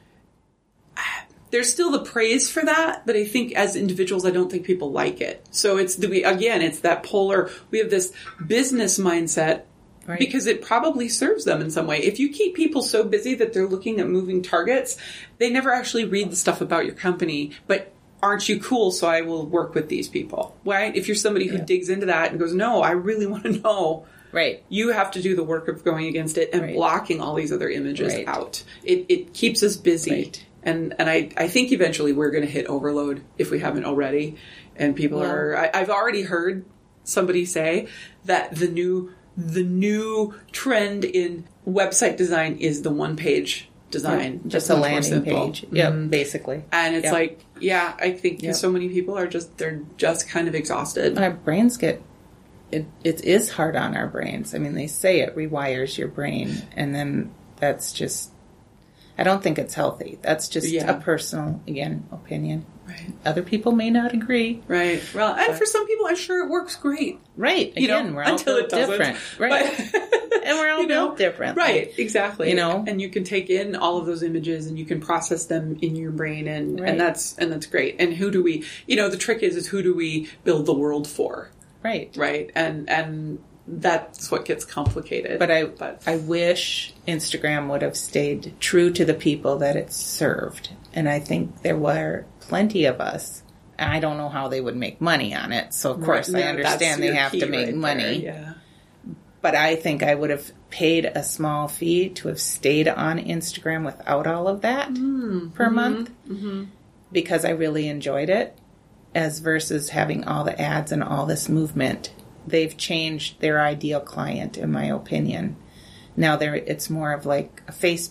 there's still the praise for that, but I think as individuals, I don't think people like it. So it's the, again, it's that polar, we have this business mindset. Right. Because it probably serves them in some way. If you keep people so busy that they're looking at moving targets, they never actually read the stuff about your company. But aren't you cool? So I will work with these people. Right? If you're somebody who yeah. digs into that and goes, no, I really want to know. Right. You have to do the work of going against it and right. blocking all these other images right. out. It it keeps us busy. Right. And and I, I think eventually we're going to hit overload if we haven't already. And people well, are, I, I've already heard somebody say that the new... The new trend in website design is the one-page design. Yeah, just a landing page. Yeah, mm-hmm. basically. And it's yep. like, yeah, I think yep. so many people are just, they're just kind of exhausted. Our brains get, it, it is hard on our brains. I mean, they say it rewires your brain, and then that's just, I don't think it's healthy. That's just yeah. a personal, again, opinion. Right. Other people may not agree. Right. Well, and but, for some people, I'm sure it works great. Right. You Again, know, we're all until built it doesn't. different. Right. But, and we're all you know, built different. Right. Exactly. You know, and you can take in all of those images and you can process them in your brain, and, right. and that's and that's great. And who do we? You know, the trick is is who do we build the world for? Right. Right. And and that's what gets complicated. But I but. I wish Instagram would have stayed true to the people that it served, and I think there were plenty of us. I don't know how they would make money on it. So, of course, right. I understand they have to make right money. There, yeah. But I think I would have paid a small fee to have stayed on Instagram without all of that mm, per mm-hmm, month mm-hmm. because I really enjoyed it, as versus having all the ads and all this movement. They've changed their ideal client, in my opinion. Now they're, it's more of like a Facebook.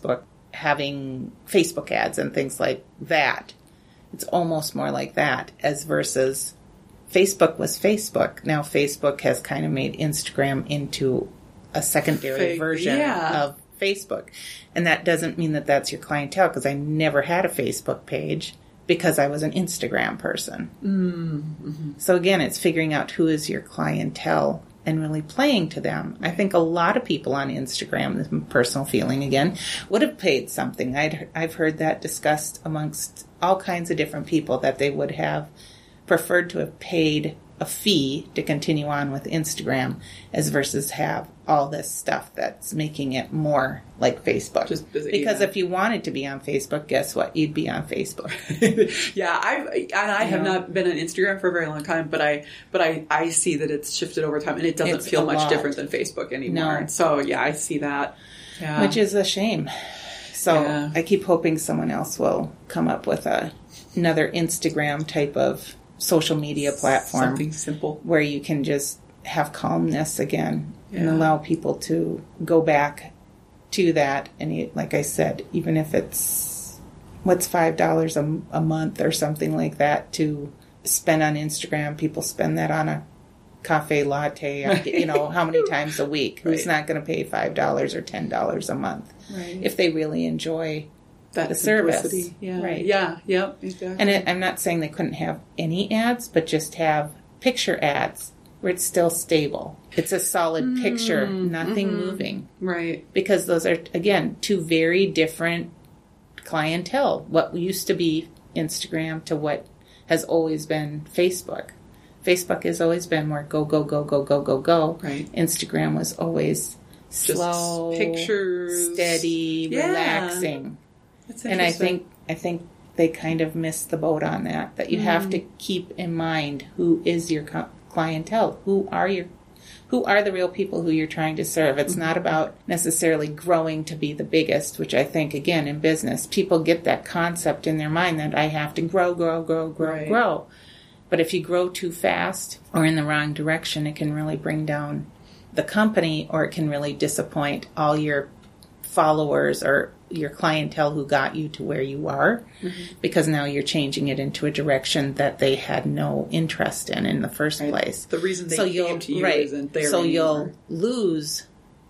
having Facebook ads and things like that. It's almost more like that as versus Facebook was Facebook. Now Facebook has kind of made Instagram into a secondary Fake, version yeah. of Facebook. And that doesn't mean that that's your clientele, because I never had a Facebook page because I was an Instagram person. Mm-hmm. So again, it's figuring out who is your clientele and really playing to them. I think a lot of people on Instagram, this is personal feeling again, would have paid something. I'd, I've heard that discussed amongst all kinds of different people, that they would have preferred to have paid a fee to continue on with Instagram as versus have all this stuff that's making it more like Facebook. Just busy, because yeah. if you wanted to be on Facebook, guess what? You'd be on Facebook. yeah, I've and I have know? not been on Instagram for a very long time, but I but I, I see that it's shifted over time, and it doesn't It's feel a much lot. different than Facebook anymore. No. So yeah, I see that. Yeah. Which is a shame. So Yeah. I keep hoping someone else will come up with a another Instagram type of social media platform Something simple. where you can just have calmness again and Yeah. allow people to go back to that. And you, like I said, even if it's what's five dollars a, a month or something like that to spend on Instagram, people spend that on a cafe latte, you know, how many times a week? Who's Right. not going to pay five dollars or ten dollars a month Right. if they really enjoy that the service. simplicity. Yeah. Right. Yeah. Yep. Exactly. And it, I'm not saying they couldn't have any ads, but just have picture ads where it's still stable. It's a solid picture, nothing mm-hmm. moving. Right. Because those are, again, two very different clientele. What used to be Instagram to what has always been Facebook. Facebook has always been more go, go, go, go, go, go, go. Right. Instagram was always Just slow, pictures. steady, Yeah. relaxing. That's And I interesting. think I think they kind of missed the boat on that. That you have to keep in mind who is your co- clientele, who are your, who are the real people who you're trying to serve. It's not about necessarily growing to be the biggest, which I think again in business people get that concept in their mind that I have to grow, grow, grow, grow, Right. grow. But if you grow too fast or in the wrong direction, it can really bring down the company, or it can really disappoint all your followers or your clientele who got you to where you are, mm-hmm. because now you're changing it into a direction that they had no interest in in the first Right. place. The reason they so came you'll, to you right. isn't there So anymore. you'll lose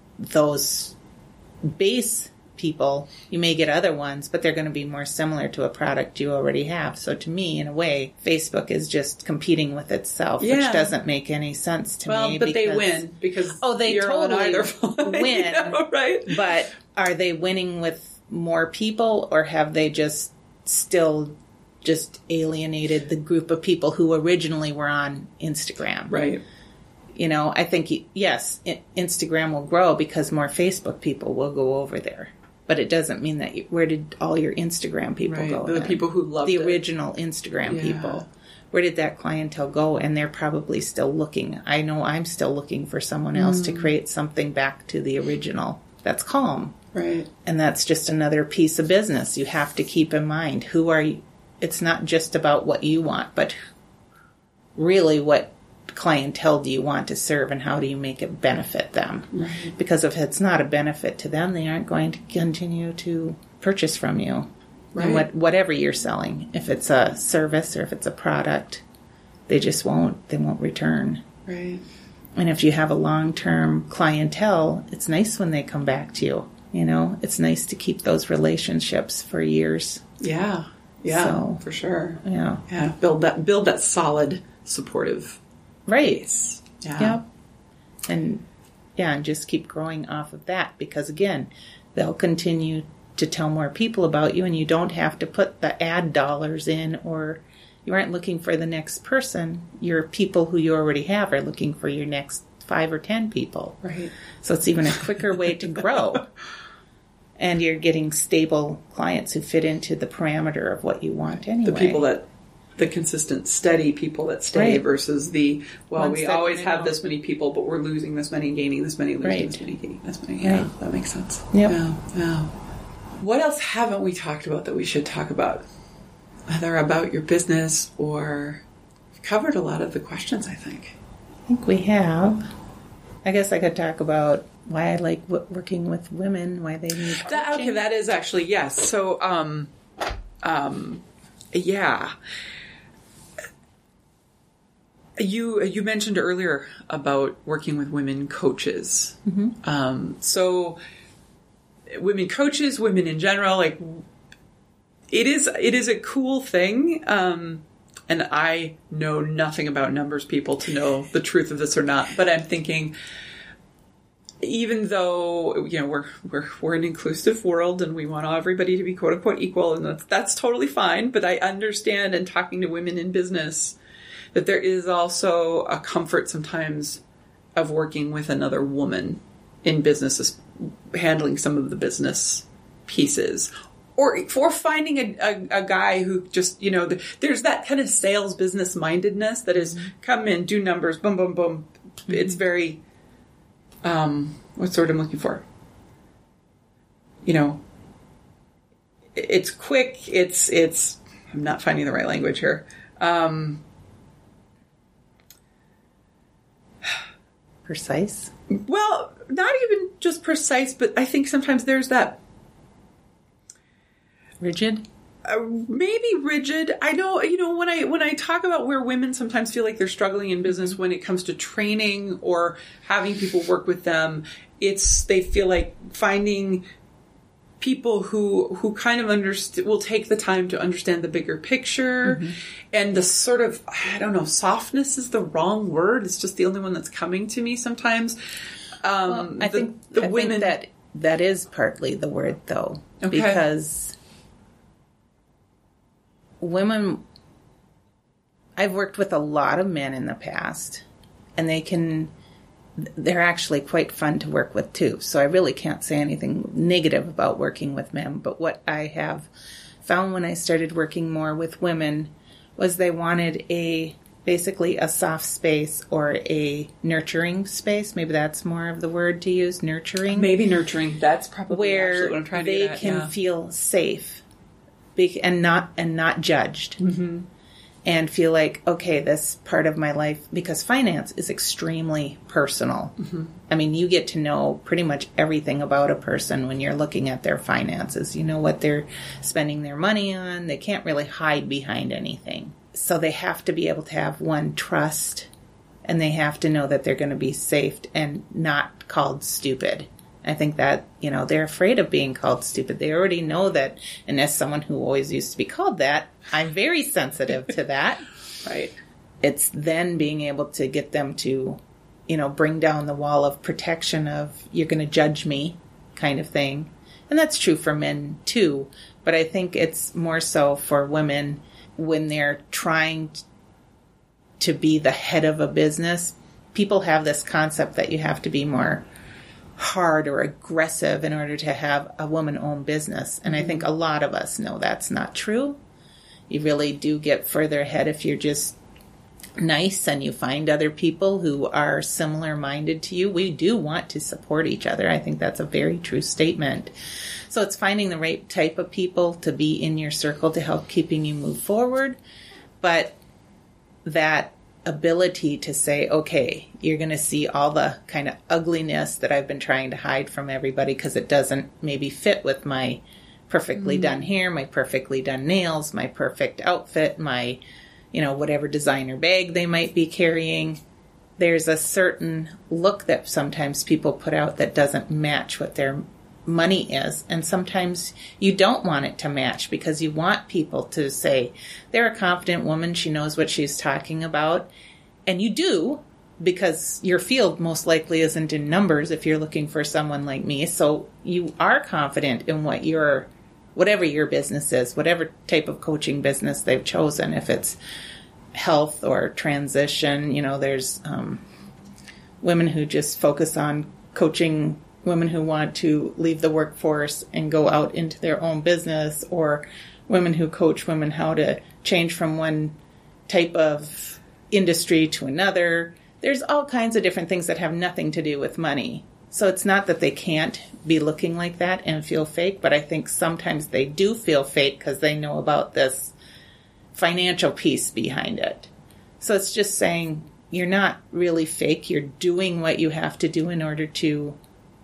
those base people. You may get other ones, but they're going to be more similar to a product you already have. So to me, in a way, Facebook is just competing with itself, Yeah. which doesn't make any sense to well, me. but they because- win because Oh, they you're on totally either fly, win. you know, right? But are they winning with more people, or have they just still just alienated the group of people who originally were on Instagram? Right. You know, I think, yes, I- Instagram will grow because more Facebook people will go over there. But it doesn't mean that you, where did all your Instagram people Right. go? The then? people who loved the it. original Instagram Yeah. people. Where did that clientele go? And they're probably still looking. I know I'm still looking for someone else Mm. to create something back to the original that's calm. Right. And that's just another piece of business you have to keep in mind. Who are you? It's not just about what you want, but really what clientele do you want to serve, and how do you make it benefit them? Right. Because if it's not a benefit to them, they aren't going to continue to purchase from you. Right. And what, whatever you're selling. If it's a service or if it's a product, they just won't. They won't return. Right. And if you have a long-term clientele, it's nice when they come back to you. You know, it's nice to keep those relationships for years. Yeah. Yeah. So, for sure. Yeah. Yeah. Build that. Build that solid, supportive Right. base. Yeah. Yep. And yeah, and just keep growing off of that, because again, they'll continue to tell more people about you, and you don't have to put the ad dollars in, or you aren't looking for the next person. Your people who you already have are looking for your next five or ten people. Right. So it's even a quicker way to grow. And you're getting stable clients who fit into the parameter of what you want anyway. The people that, the consistent, steady people that stay Right. versus the, well, Ones we that always come have out. this many people, but we're losing this many, gaining this many, losing Right. this many, gaining this many. Yeah, Right. that makes sense. Yep. Yeah, yeah. What else haven't we talked about that we should talk about? Either about your business or we've covered a lot of the questions, I think. I think we have. I guess I could talk about why I like w- working with women, why they need coaching. That, okay, that is actually, yes. So, um, um, yeah. You you mentioned earlier about working with women coaches. Mm-hmm. Um, so, women coaches, women in general, like, it is it is a cool thing. Um, and I know nothing about numbers, people, to know the truth of this or not. But I'm thinking, even though, you know, we're we're we're an inclusive world and we want everybody to be quote unquote equal, and that's that's totally fine. But I understand, in talking to women in business, that there is also a comfort sometimes of working with another woman in business, handling some of the business pieces. Or for finding a, a, a guy who just, you know, the, there's that kind of sales business mindedness that is, mm-hmm. come in, do numbers, boom, boom, boom. Mm-hmm. It's very, um, what's the word I'm looking for? You know, it's quick. It's, it's, I'm not finding the right language here. Um, precise? Well, not even just precise, but I think sometimes there's that, rigid? Uh, maybe rigid. I know, you know, when I when I talk about where women sometimes feel like they're struggling in business when it comes to training or having people work with them, it's they feel like finding people who who kind of underst- will take the time to understand the bigger picture, mm-hmm. and the sort of, I don't know, softness is the wrong word. It's just the only one that's coming to me sometimes. Um, well, I the, think the I women think that that is partly the word, though, okay. because women, I've worked with a lot of men in the past, and they can, they're actually quite fun to work with too. So I really can't say anything negative about working with men. But what I have found when I started working more with women was they wanted a, basically a soft space or a nurturing space. Maybe that's more of the word to use, nurturing. Maybe nurturing. That's probably where what I'm trying to they get at, can yeah. feel safe. And not and not judged, mm-hmm. and feel like, okay, this part of my life, because finance is extremely personal. Mm-hmm. I mean, you get to know pretty much everything about a person when you're looking at their finances. You know what they're spending their money on. They can't really hide behind anything. So they have to be able to have, one, trust, and they have to know that they're going to be safe and not called stupid. I think that, you know, they're afraid of being called stupid. They already know that, and as someone who always used to be called that, I'm very sensitive to that. Right. It's then being able to get them to, you know, bring down the wall of protection of, you're going to judge me kind of thing. And that's true for men too. But I think it's more so for women when they're trying to be the head of a business. People have this concept that you have to be more hard or aggressive in order to have a woman-owned business. And I think a lot of us know that's not true. You really do get further ahead if you're just nice and you find other people who are similar-minded to you. We do want to support each other. I think that's a very true statement. So it's finding the right type of people to be in your circle to help keeping you move forward. But that ability to say, okay, you're going to see all the kind of ugliness that I've been trying to hide from everybody because it doesn't maybe fit with my perfectly mm-hmm. done hair, my perfectly done nails, my perfect outfit, my, you know, whatever designer bag they might be carrying. There's a certain look that sometimes people put out that doesn't match what their money is. And sometimes you don't want it to match because you want people to say, they're a confident woman, she knows what she's talking about. And you do, because your field most likely isn't in numbers if you're looking for someone like me. So you are confident in what your, whatever your business is, whatever type of coaching business they've chosen. If it's health or transition, you know, there's um, women who just focus on coaching women who want to leave the workforce and go out into their own business, or women who coach women how to change from one type of industry to another. There's all kinds of different things that have nothing to do with money. So it's not that they can't be looking like that and feel fake, but I think sometimes they do feel fake because they know about this financial piece behind it. So it's just saying you're not really fake. You're doing what you have to do in order to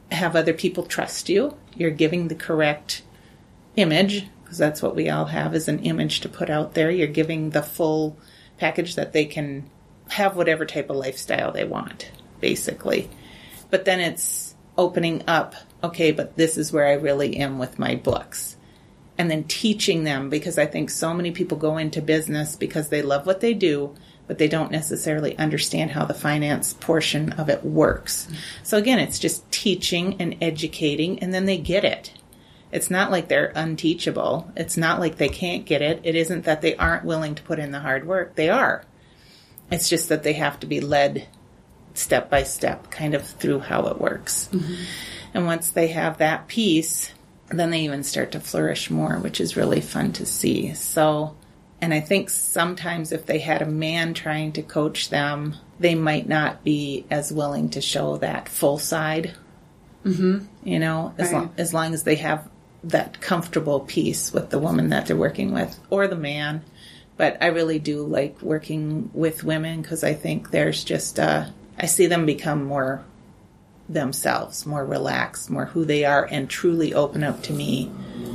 have other people trust you. You're giving the correct image, because that's what we all have, is an image to put out there. You're giving the full package that they can have whatever type of lifestyle they want, basically. But then it's opening up, okay, but this is where I really am with my books. And then teaching them, because I think so many people go into business because they love what they do, but they don't necessarily understand how the finance portion of it works. So again, it's just teaching and educating, and then they get it. It's not like they're unteachable. It's not like they can't get it. It isn't that they aren't willing to put in the hard work. They are. It's just that they have to be led step by step kind of through how it works. Mm-hmm. And once they have that piece, then they even start to flourish more, which is really fun to see. So, and I think sometimes if they had a man trying to coach them, they might not be as willing to show that full side. Mm-hmm. You know, as, right. long, as long as they have that comfortable piece with the woman that they're working with, or the man. But I really do like working with women, because I think there's just, uh, I see them become more themselves, more relaxed, more who they are, and truly open up to me.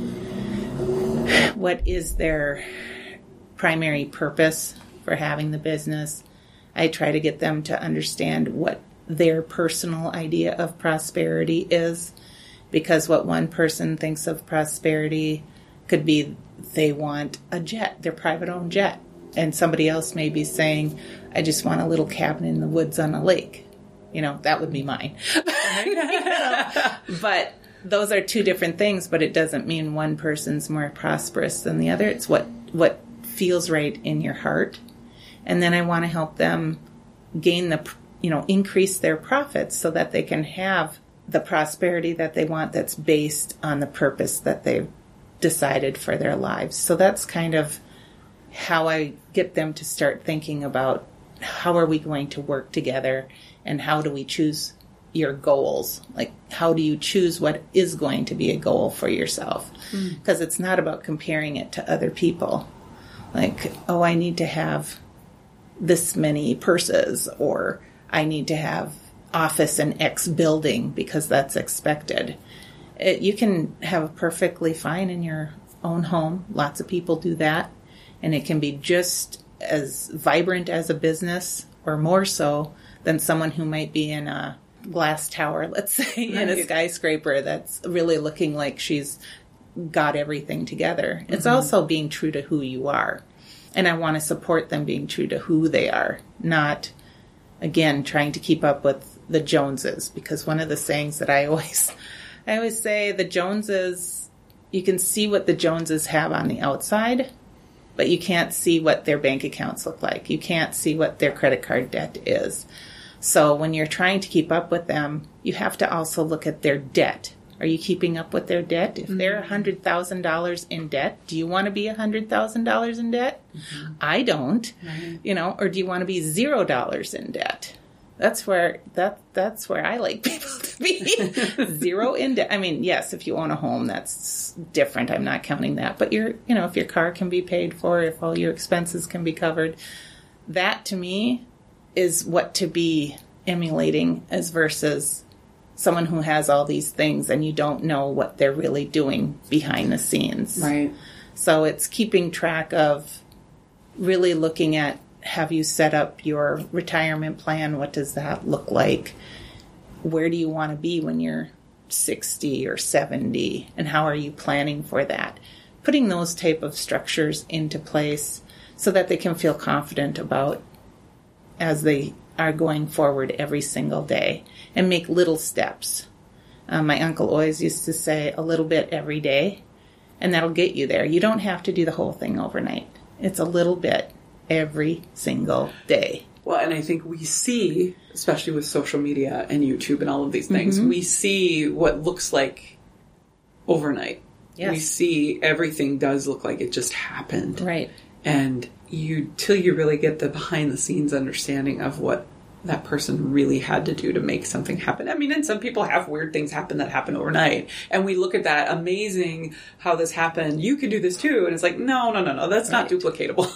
What is their primary purpose for having the business? I try to get them to understand what their personal idea of prosperity is, because what one person thinks of prosperity could be they want a jet, their private owned jet, and somebody else may be saying, I just want a little cabin in the woods on a lake. You know, that would be mine. You know? But those are two different things, but it doesn't mean one person's more prosperous than the other. It's what what feels right in your heart. And then I want to help them gain the, you know, increase their profits so that they can have the prosperity that they want that's based on the purpose that they've decided for their lives. So that's kind of how I get them to start thinking about how are we going to work together, and how do we choose your goals? Like, how do you choose what is going to be a goal for yourself? Because mm. it's not about comparing it to other people. Like, oh, I need to have this many purses, or I need to have office in X building because that's expected. It, you can have perfectly fine in your own home. Lots of people do that. And it can be just as vibrant as a business, or more so than someone who might be in a glass tower, let's say, right. in a skyscraper that's really looking like she's got everything together. Mm-hmm. It's also being true to who you are. And I want to support them being true to who they are, not, again, trying to keep up with the Joneses. Because one of the sayings that I always, I always say, the Joneses, you can see what the Joneses have on the outside, but you can't see what their bank accounts look like. You can't see what their credit card debt is. So when you're trying to keep up with them, you have to also look at their debt. Are you keeping up with their debt? If mm-hmm. they're one hundred thousand dollars in debt, do you want to be one hundred thousand dollars in debt? Mm-hmm. I don't. Right. You know, or do you want to be zero dollars in debt? That's where that that's where I like people to be. Zero in debt. I mean, yes, if you own a home, that's different. I'm not counting that. But you're, you know, if your car can be paid for, if all your expenses can be covered, that to me is what to be emulating, as versus someone who has all these things and you don't know what they're really doing behind the scenes. Right. So it's keeping track of really looking at, have you set up your retirement plan? What does that look like? Where do you want to be when you're sixty or seventy? And how are you planning for that? Putting those type of structures into place so that they can feel confident about as they are going forward every single day, and make little steps. Um, my uncle always used to say a little bit every day, and that'll get you there. You don't have to do the whole thing overnight. It's a little bit every single day. Well, and I think we see, especially with social media and YouTube and all of these things, mm-hmm. we see what looks like overnight. Yes. We see everything does look like it just happened. Right. And you, till you really get the behind the scenes understanding of what that person really had to do to make something happen. I mean, and some people have weird things happen that happen overnight. And we look at that, amazing how this happened. You could do this too. And it's like, no, no, no, no, that's right. not duplicatable.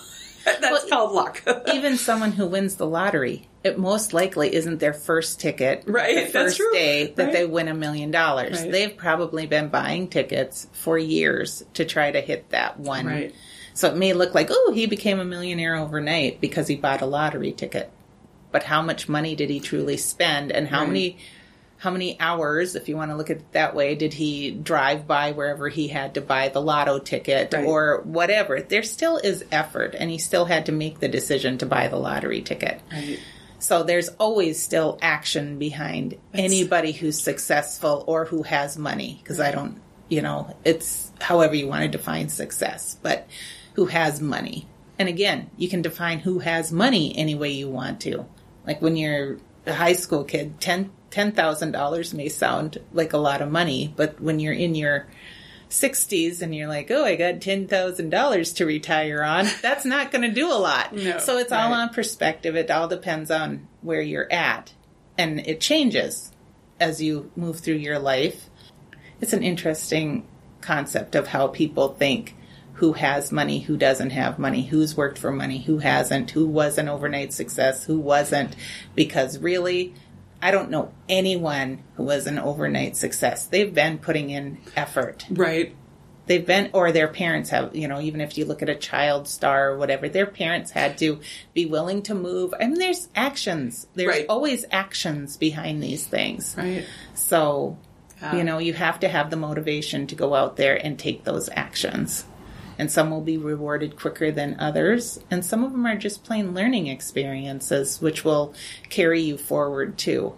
That's well, called luck. Even someone who wins the lottery, it most likely isn't their first ticket, right? The first That's true. day that right. they win a million dollars. Right. They've probably been buying tickets for years to try to hit that one. Right. So it may look like, oh, he became a millionaire overnight because he bought a lottery ticket. But how much money did he truly spend, and how right. many how many hours, if you want to look at it that way, did he drive by wherever he had to buy the lotto ticket right. or whatever? There still is effort, and he still had to make the decision to buy the lottery ticket. Right. So there's always still action behind That's... anybody who's successful or who has money, because right. I don't, you know, it's however you want to define success, but who has money. And again, you can define who has money any way you want to. Like when you're a high school kid, ten thousand dollars may sound like a lot of money, but when you're in your sixties and you're like, oh, I got ten thousand dollars to retire on, that's not going to do a lot. No, so it's right. all on perspective. It all depends on where you're at. And it changes as you move through your life. It's an interesting concept of how people think. Who has money, who doesn't have money, who's worked for money, who hasn't, who was an overnight success, who wasn't. Because really, I don't know anyone who was an overnight success. They've been putting in effort. Right. They've been, or their parents have, you know, even if you look at a child star or whatever, their parents had to be willing to move. I mean, there's actions. There's right. always actions behind these things. Right. So, yeah. you know, you have to have the motivation to go out there and take those actions. And some will be rewarded quicker than others. And some of them are just plain learning experiences, which will carry you forward too.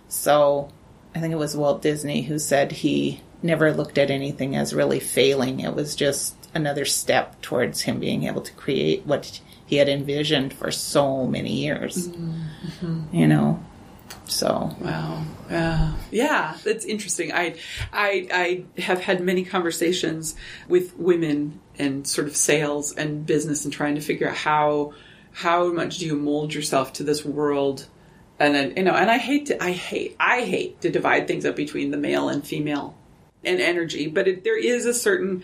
So I think it was Walt Disney who said he never looked at anything as really failing. It was just another step towards him being able to create what he had envisioned for so many years. Mm-hmm. You know? So wow, yeah, yeah, that's interesting. I, I, I have had many conversations with women and sort of sales and business and trying to figure out how, how much do you mold yourself to this world, and then you know, and I hate to, I hate, I hate to divide things up between the male and female, and energy, but it, there is a certain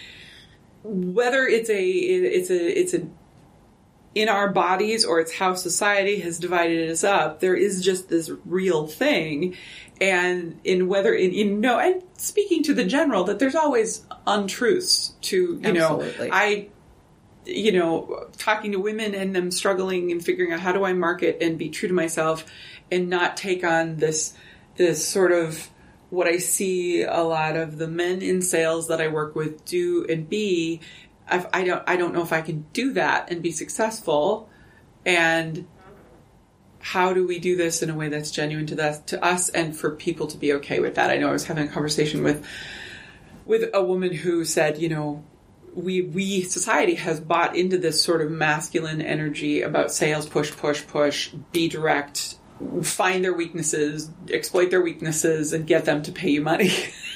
whether it's a, it's a, it's a. in our bodies or it's how society has divided us up, there is just this real thing. And in whether, in, in no, and speaking to the general, that there's always untruths to, you Absolutely. know, I, you know, talking to women and them struggling and figuring out how do I market and be true to myself and not take on this, this sort of what I see a lot of the men in sales that I work with do and be. I've, I don't. I don't know if I can do that and be successful. And how do we do this in a way that's genuine to that to us and for people to be okay with that? I know I was having a conversation with with a woman who said, you know, we we society has bought into this sort of masculine energy about sales, push, push, push, be direct, find their weaknesses, exploit their weaknesses, and get them to pay you money.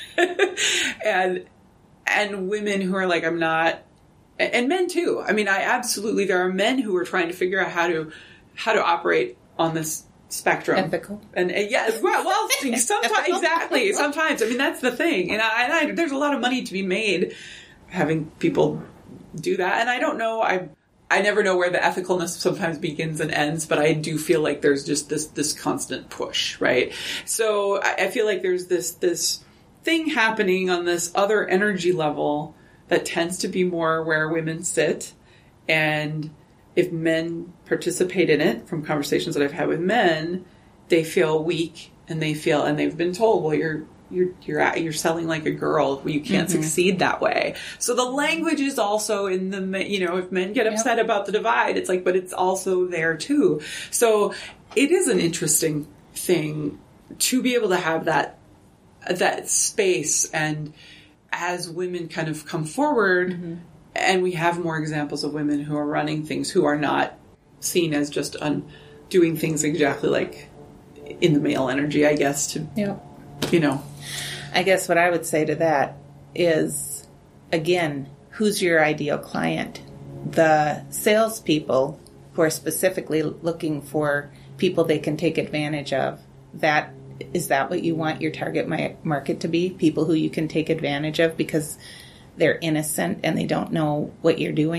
and and women who are like, I'm not. And men too. I mean, I absolutely, there are men who are trying to figure out how to, how to operate on this spectrum. Ethical. And, and yeah, well, well sometimes, exactly. Sometimes, I mean, that's the thing. And I, and I, there's a lot of money to be made having people do that. And I don't know, I, I never know where the ethicalness sometimes begins and ends, but I do feel like there's just this, this constant push, right? So I, I feel like there's this, this thing happening on this other energy level that tends to be more where women sit. And if men participate in it, from conversations that I've had with men, they feel weak and they feel, and they've been told, well, you're, you're, you're, at, you're selling like a girl. You can't mm-hmm. succeed that way. So the language is also in the, you know, if men get upset yep. about the divide, it's like, but it's also there too. So it is an interesting thing to be able to have that, that space. And as women kind of come forward mm-hmm. and we have more examples of women who are running things, who are not seen as just un- doing things exactly like in the male energy, I guess, to, yeah. you know. I guess what I would say to that is, again, who's your ideal client? The salespeople who are specifically looking for people they can take advantage of, that is that what you want your target market to be? People who you can take advantage of because they're innocent and they don't know what you're doing?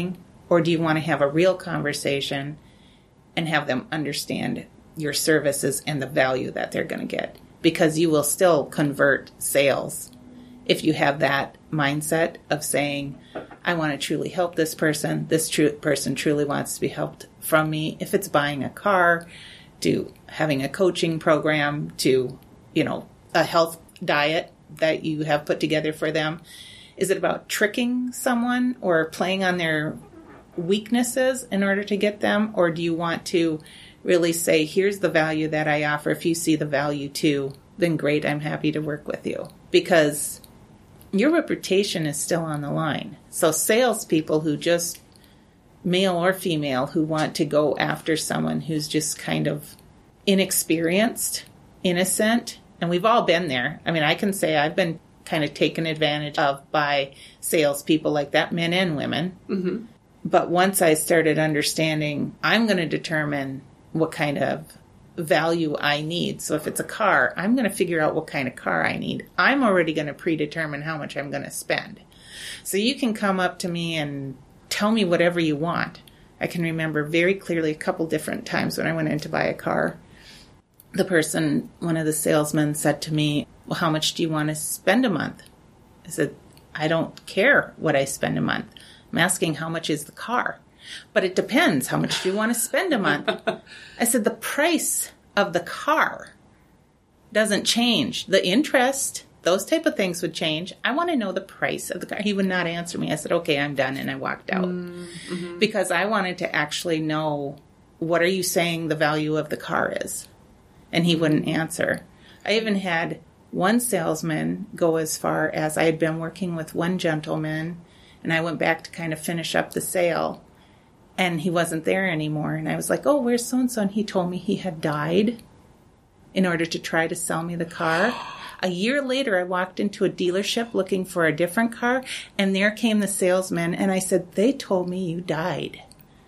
Or do you want to have a real conversation and have them understand your services and the value that they're going to get? Because you will still convert sales if you have that mindset of saying, I want to truly help this person. This tru- person truly wants to be helped from me. If it's buying a car, to having a coaching program, to, you know, a health diet that you have put together for them. Is it about tricking someone or playing on their weaknesses in order to get them? Or do you want to really say, here's the value that I offer. If you see the value too, then great, I'm happy to work with you. Because your reputation is still on the line. So salespeople who just, male or female, who want to go after someone who's just kind of inexperienced, innocent, and we've all been there. I mean, I can say I've been kind of taken advantage of by salespeople like that, men and women. Mm-hmm. But once I started understanding, I'm going to determine what kind of value I need. So if it's a car, I'm going to figure out what kind of car I need. I'm already going to predetermine how much I'm going to spend. So you can come up to me and tell me whatever you want. I can remember very clearly a couple different times when I went in to buy a car. The person, one of the salesmen said to me, well, how much do you want to spend a month? I said, I don't care what I spend a month. I'm asking how much is the car. But it depends. How much do you want to spend a month? I said, the price of the car doesn't change. The interest, those type of things would change. I want to know the price of the car. He would not answer me. I said, okay, I'm done. And I walked out. Mm-hmm. Because I wanted to actually know, what are you saying the value of the car is? And he wouldn't answer. I even had one salesman go as far as, I had been working with one gentleman, and I went back to kind of finish up the sale, and he wasn't there anymore. And I was like, oh, where's so-and-so? And he told me he had died in order to try to sell me the car. A year later, I walked into a dealership looking for a different car, and there came the salesman, and I said, they told me you died.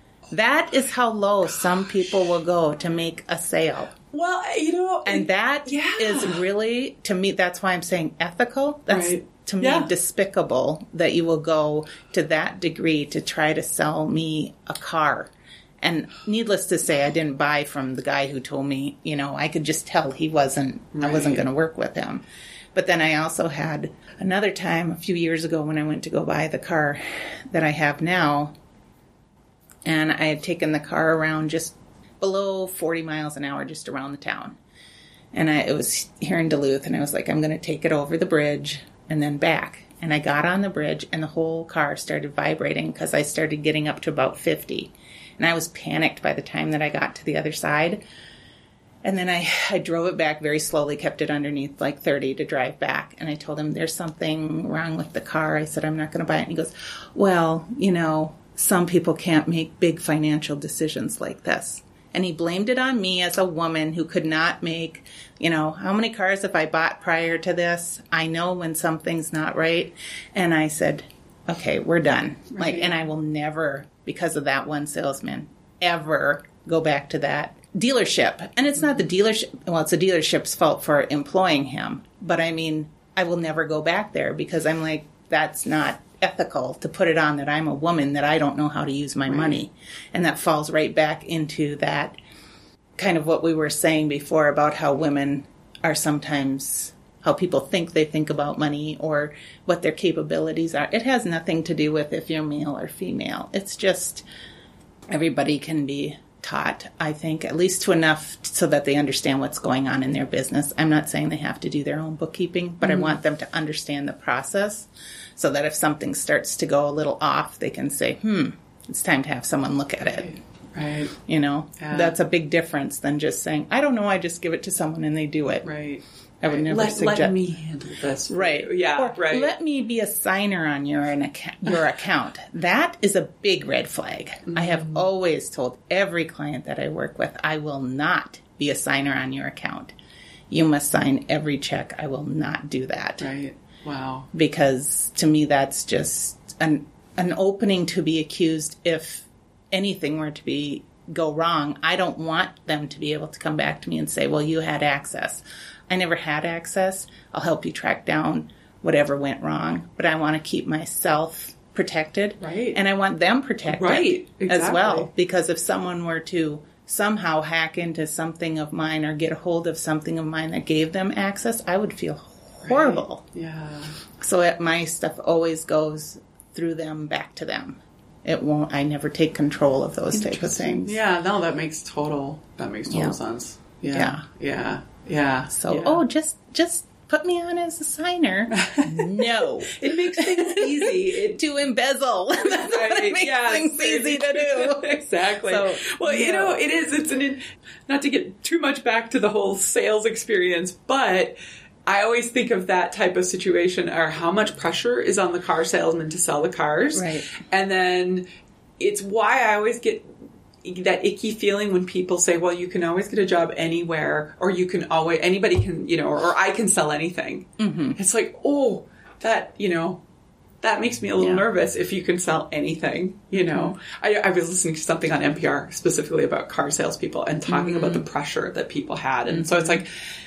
That is how low some people will go to make a sale. Well, you know... And that yeah. is really, to me, that's why I'm saying ethical. That's, right. to me, yeah. despicable that you will go to that degree to try to sell me a car. And needless to say, I didn't buy from the guy who told me, you know, I could just tell he wasn't, right. I wasn't going to work with him. But then I also had another time a few years ago when I went to go buy the car that I have now. And I had taken the car around just below forty miles an hour, just around the town. And I, it was here in Duluth, and I was like, I'm going to take it over the bridge and then back. And I got on the bridge, and the whole car started vibrating because I started getting up to about fifty. And I was panicked by the time that I got to the other side. And then I, I drove it back very slowly, kept it underneath like thirty to drive back. And I told him, there's something wrong with the car. I said, I'm not going to buy it. And he goes, well, you know, some people can't make big financial decisions like this. And he blamed it on me as a woman who could not make, you know, how many cars have I bought prior to this? I know when something's not right. And I said, okay, we're done. Right. Like, and I will never, because of that one salesman, ever go back to that dealership. And it's not the dealership, well, it's the dealership's fault for employing him. But I mean, I will never go back there because I'm like, that's not ethical to put it on that I'm a woman, that I don't know how to use my right. money. And that falls right back into that kind of what we were saying before about how women are sometimes, how people think they think about money or what their capabilities are. It has nothing to do with if you're male or female. It's just everybody can be taught, I think, at least to enough so that they understand what's going on in their business. I'm not saying they have to do their own bookkeeping, but mm-hmm. I want them to understand the process so that if something starts to go a little off, they can say, hmm, it's time to have someone look at it. Right. You know, yeah. That's a big difference than just saying, I don't know, I just give it to someone and they do it. Right. I would never let, suggest. Let me handle this. Right. Yeah, or right. Let me be a signer on your, an account, your account. That is a big red flag. Mm-hmm. I have always told every client that I work with, I will not be a signer on your account. You must sign every check. I will not do that. Right. Wow. Because to me, that's just an an opening to be accused if anything were to be go wrong. I don't want them to be able to come back to me and say, well, you had access. I never had access. I'll help you track down whatever went wrong. But I want to keep myself protected. Right. And I want them protected right. exactly. as well. Because if someone were to somehow hack into something of mine or get a hold of something of mine that gave them access, I would feel horrible. Right. Yeah. So it, my stuff always goes through them back to them. It won't, I never take control of those type of things. Yeah, no, that makes total, that makes total Yeah. sense. Yeah. Yeah. Yeah. Yeah. So, yeah. oh, just, just put me on as a signer. No. It makes things easy. It, To embezzle. That's what it makes yes. things easy to do. Exactly. So, well, you yeah. know, it is, it's an, not to get too much back to the whole sales experience, but I always think of that type of situation, or how much pressure is on the car salesman to sell the cars. Right. And then it's why I always get that icky feeling when people say, well, you can always get a job anywhere, or you can always, anybody can, you know, or, or I can sell anything. Mm-hmm. It's like, oh, that, you know, that makes me a little Yeah. nervous if you can sell anything, you know. Mm-hmm. I, I was listening to something on N P R specifically about car salespeople and talking mm-hmm. about the pressure that people had. And mm-hmm. so it's like,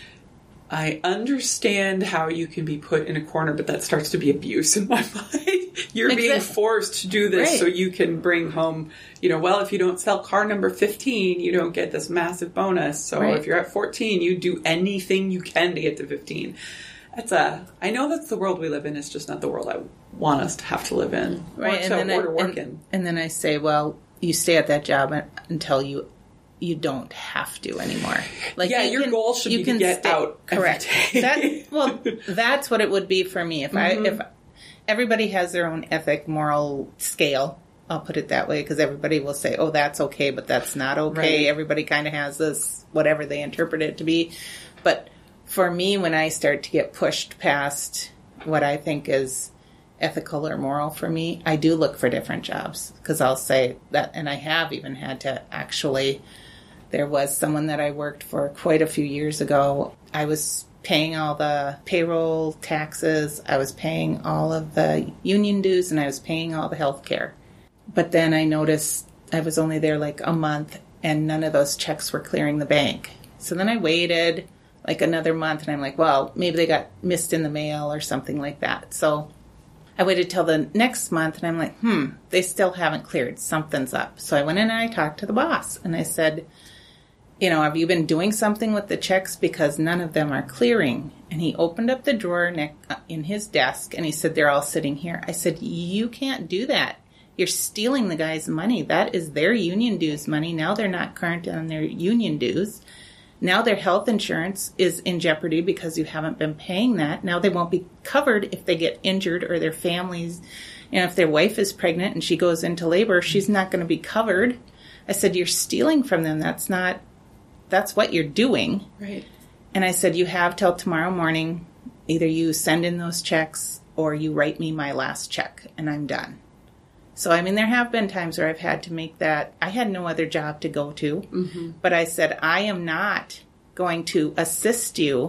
I understand how you can be put in a corner, but that starts to be abuse in my mind. You're exactly. being forced to do this right. so you can bring home, you know, well, if you don't sell car number fifteen, you don't get this massive bonus. So right. if you're at fourteen, you do anything you can to get to fifteen. That's a, I know that's the world we live in. It's just not the world I want us to have to live in. Right. Or and to, then or I, to work and, in. And then I say, well, you stay at that job until you you don't have to anymore. Like yeah, you your can, goal should you be can to get stay, out. Correct. That, well, that's what it would be for me. If mm-hmm. I if everybody has their own ethic, moral scale, I'll put it that way, because everybody will say, oh, that's okay, but that's not okay. Right. Everybody kind of has this, whatever they interpret it to be. But for me, when I start to get pushed past what I think is ethical or moral for me, I do look for different jobs, because I'll say that, and I have even had to actually, there was someone that I worked for quite a few years ago. I was paying all the payroll taxes, I was paying all of the union dues, and I was paying all the health care. But then I noticed I was only there like a month, and none of those checks were clearing the bank. So then I waited like another month, and I'm like, well, maybe they got missed in the mail or something like that. So I waited till the next month, and I'm like, hmm, they still haven't cleared. Something's up. So I went in and I talked to the boss, and I said, you know, have you been doing something with the checks, because none of them are clearing? And he opened up the drawer neck in his desk, and he said, they're all sitting here. I said, you can't do that. You're stealing the guy's money. That is their union dues money. Now they're not current on their union dues. Now their health insurance is in jeopardy because you haven't been paying that. Now they won't be covered if they get injured, or their families, you know, if their wife is pregnant and she goes into labor, she's not going to be covered. I said, you're stealing from them. That's not, that's what you're doing. Right. And I said, you have till tomorrow morning. Either you send in those checks or you write me my last check, and I'm done. So, I mean, there have been times where I've had to make that. I had no other job to go to. Mm-hmm. But I said, I am not going to assist you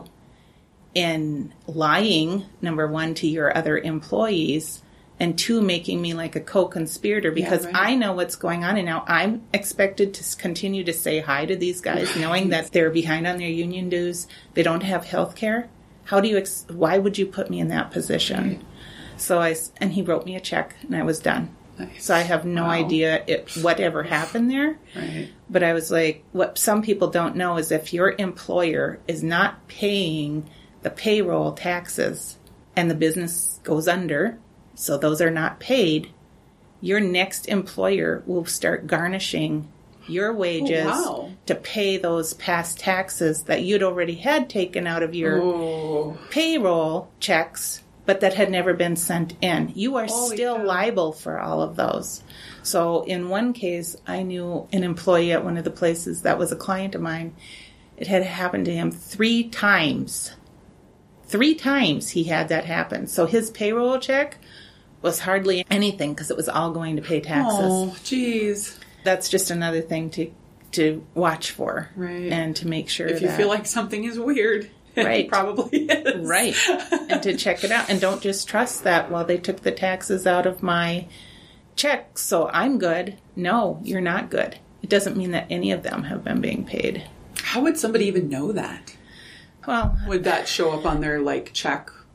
in lying, number one, to your other employees, and two, making me like a co-conspirator, because yeah, right. I know what's going on. And now I'm expected to continue to say hi to these guys, right. knowing that they're behind on their union dues. They don't have health care. How do you, ex- why would you put me in that position? Right. So I, and he wrote me a check, and I was done. Nice. So I have no wow. idea it, whatever happened there. Right. But I was like, what some people don't know is if your employer is not paying the payroll taxes and the business goes under, so those are not paid, your next employer will start garnishing your wages oh, wow. to pay those past taxes that you'd already had taken out of your oh. payroll checks, but that had never been sent in. You are Holy still cow. liable for all of those. So in one case, I knew an employee at one of the places that was a client of mine. It had happened to him three times. Three times he had that happen. So his payroll check was hardly anything because it was all going to pay taxes. Oh, jeez. That's just another thing to to watch for. Right. And to make sure if that... you feel like something is weird... Right. It probably is. Right. And to check it out. And don't just trust that, well, they took the taxes out of my check, so I'm good. No, you're not good. It doesn't mean that any of them have been being paid. How would somebody even know that? Well... Would that show up on their, like, check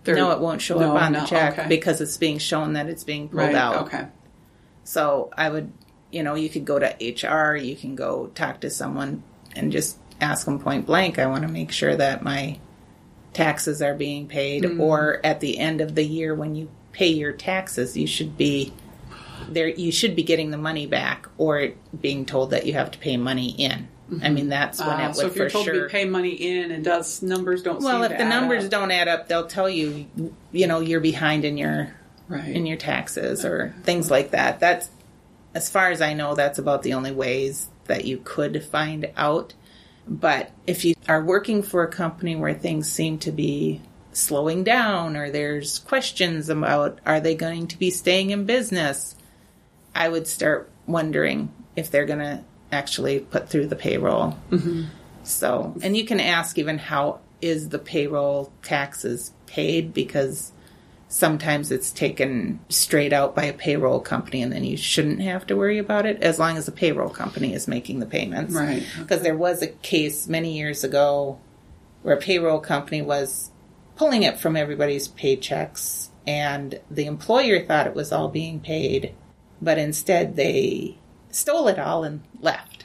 They're, no, it won't show no, up on no, the check okay. because it's being shown that it's being pulled right, out. Okay. So I would, you know, you could go to H R, you can go talk to someone and just ask them point blank, I want to make sure that my taxes are being paid. Mm. Or at the end of the year when you pay your taxes, you should be there. You should be getting the money back or being told that you have to pay money in. Mm-hmm. I mean, that's when uh, it would so if you're for told sure. to pay money in and does numbers don't well, seem if to the add numbers up. don't add up, they'll tell you, you know, you're behind in your right. in your taxes or things like that. That's, as far as I know, that's about the only ways that you could find out. But if you are working for a company where things seem to be slowing down or there's questions about are they going to be staying in business, I would start wondering if they're going to actually put through the payroll. Mm-hmm. So, and you can ask even how is the payroll taxes paid, because sometimes it's taken straight out by a payroll company and then you shouldn't have to worry about it as long as the payroll company is making the payments. Right. Because there was a case many years ago where a payroll company was pulling it from everybody's paychecks and the employer thought it was all being paid, but instead they stole it all and left.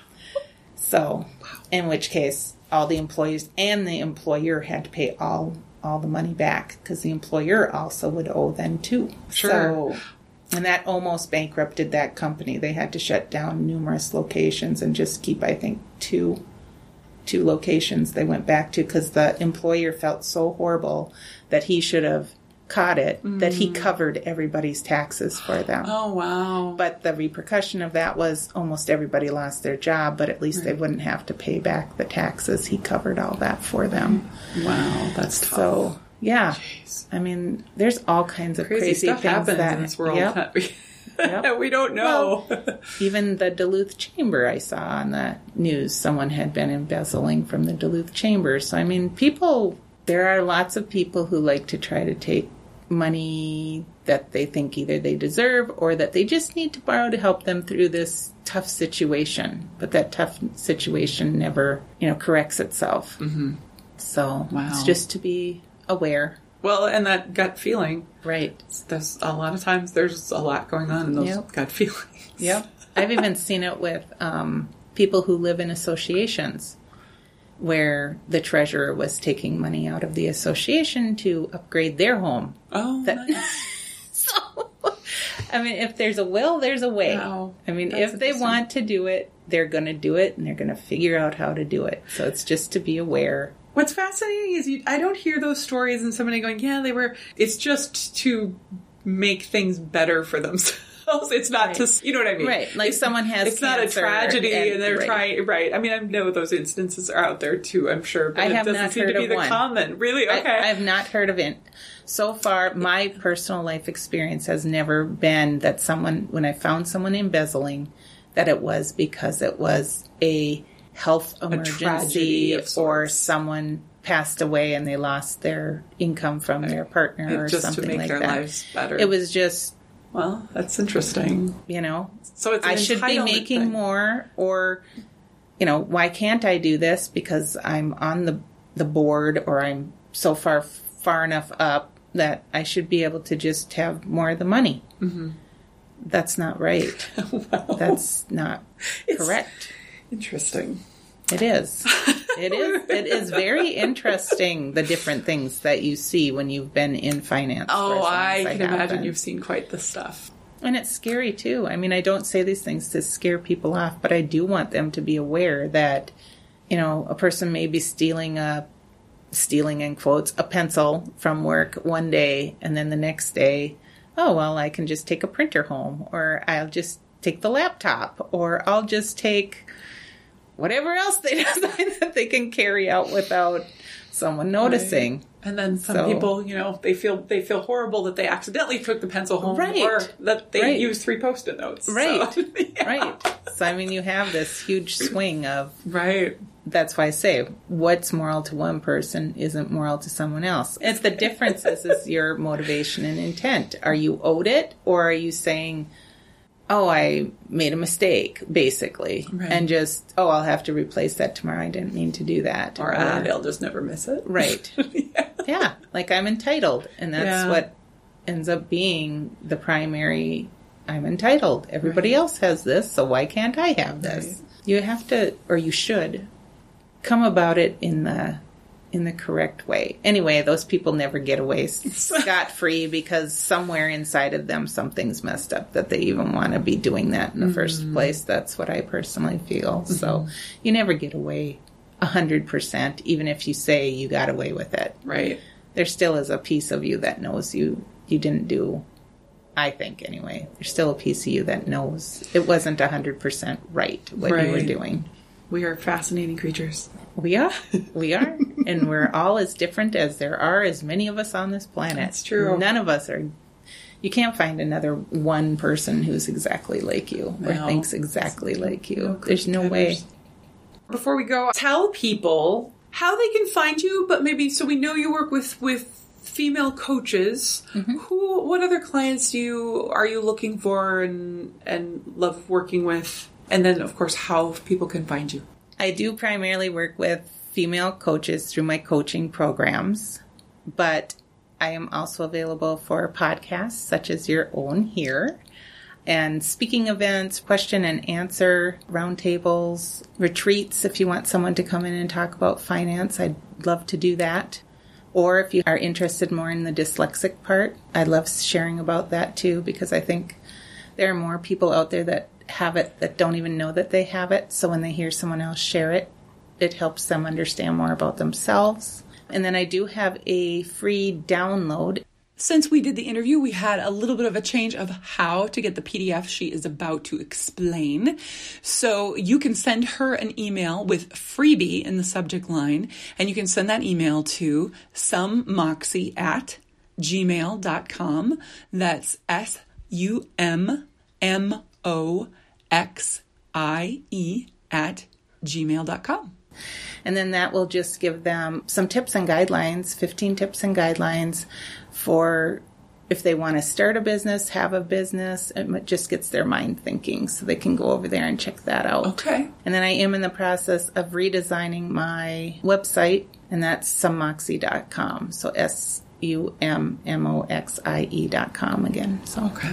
So, in which case all the employees and the employer had to pay all all the money back because the employer also would owe them too. Sure. So, and that almost bankrupted that company. They had to shut down numerous locations and just keep, I think, two two locations they went back to because the employer felt so horrible that he should have caught it, mm. that he covered everybody's taxes for them. Oh, wow. But the repercussion of that was almost everybody lost their job, but at least right. they wouldn't have to pay back the taxes. He covered all that for them. Wow, that's tough. So, yeah. Jeez. I mean, there's all kinds of crazy, crazy stuff things happens that, in this world yep. that we, yep. that we don't know. Well, even the Duluth Chamber, I saw on the news, someone had been embezzling from the Duluth Chamber. So, I mean, people, there are lots of people who like to try to take money that they think either they deserve or that they just need to borrow to help them through this tough situation. But that tough situation never, you know, corrects itself. Mm-hmm. So wow. It's just to be aware. Well, and that gut feeling. Right. There's a lot of times there's a lot going on in those yep. gut feelings. Yep. I've even seen it with um, people who live in associations, where the treasurer was taking money out of the association to upgrade their home. Oh, that, nice. So, I mean, if there's a will, there's a way. Wow. I mean, That's if they want to do it, they're going to do it, and they're going to figure out how to do it. So it's just to be aware. What's fascinating is you, I don't hear those stories and somebody going, yeah, they were, it's just to make things better for themselves. It's not right. to, you know what I mean? Right. Like it's, someone has It's not a tragedy and, and they're right. trying, right. I mean, I know those instances are out there too, I'm sure, but I it have doesn't not seem heard to be of the one. common. Really? Okay. I, I have not heard of it. So far, my personal life experience has never been that someone, when I found someone embezzling, that it was because it was a health emergency a or someone passed away and they lost their income from their partner or just something to make like their that. lives better. It was just, well, that's interesting. You know, so it's I should be making thing. more, or, you know, why can't I do this because I'm on the the board or I'm so far far enough up that I should be able to just have more of the money. Mm-hmm. That's not right. Well, that's not correct. Interesting. It is. It is. It is very interesting, the different things that you see when you've been in finance. Oh, I can I imagine been. You've seen quite the stuff. And it's scary, too. I mean, I don't say these things to scare people off, but I do want them to be aware that, you know, a person may be stealing a, stealing in quotes, a pencil from work one day, and then the next day, oh, well, I can just take a printer home, or I'll just take the laptop, or I'll just take whatever else they decide that they can carry out without someone noticing. Right. And then some so, people, you know, they feel they feel horrible that they accidentally took the pencil home, right. or that they right. used three Post-it notes. Right, so, yeah. right. So, I mean, you have this huge swing of... Right. That's why I say, what's moral to one person isn't moral to someone else. It's the difference is, is your motivation and intent. Are you owed it, or are you saying... oh, I made a mistake, basically. Right. And just, oh, I'll have to replace that tomorrow. I didn't mean to do that. Or, ah, they'll just never miss it. Right. yeah. yeah. Like I'm entitled. And that's yeah. what ends up being the primary, I'm entitled. Everybody right. else has this, so why can't I have this? Right. You have to, or you should, come about it in the in the correct way. Anyway, those people never get away scot-free because somewhere inside of them something's messed up that they even want to be doing that in the mm-hmm. first place. That's what I personally feel. Mm-hmm. So you never get away one hundred percent, even if you say you got away with it. Right. There still is a piece of you that knows you, you didn't do, I think anyway. There's still a piece of you that knows it wasn't one hundred percent right what right. you were doing. We are fascinating creatures. We are. We are. And we're all as different as there are as many of us on this planet. That's true. None of us are. You can't find another one person who's exactly like you or no. thinks exactly like you. No There's no way. Before we go, tell people how they can find you, but maybe so we know you work with, with female coaches. Mm-hmm. Who, what other clients do you, are you looking for and, and love working with? And then, of course, how people can find you. I do primarily work with female coaches through my coaching programs, but I am also available for podcasts such as your own here, and speaking events, question and answer, roundtables, retreats. If you want someone to come in and talk about finance, I'd love to do that. Or if you are interested more in the dyslexic part, I love sharing about that too, because I think there are more people out there that have it that don't even know that they have it. So when they hear someone else share it, it helps them understand more about themselves. And then I do have a free download. Since we did the interview, we had a little bit of a change of how to get the P D F she is about to explain. So you can send her an email with freebie in the subject line, and you can send that email to summoxie at gmail dot com. That's S U M M O X I E at gmail dot com. And then that will just give them some tips and guidelines, fifteen tips and guidelines for if they want to start a business, have a business. It just gets their mind thinking, so they can go over there and check that out. Okay. And then I am in the process of redesigning my website, and that's summoxie dot com. So S U M M O X I E dot com again. So okay.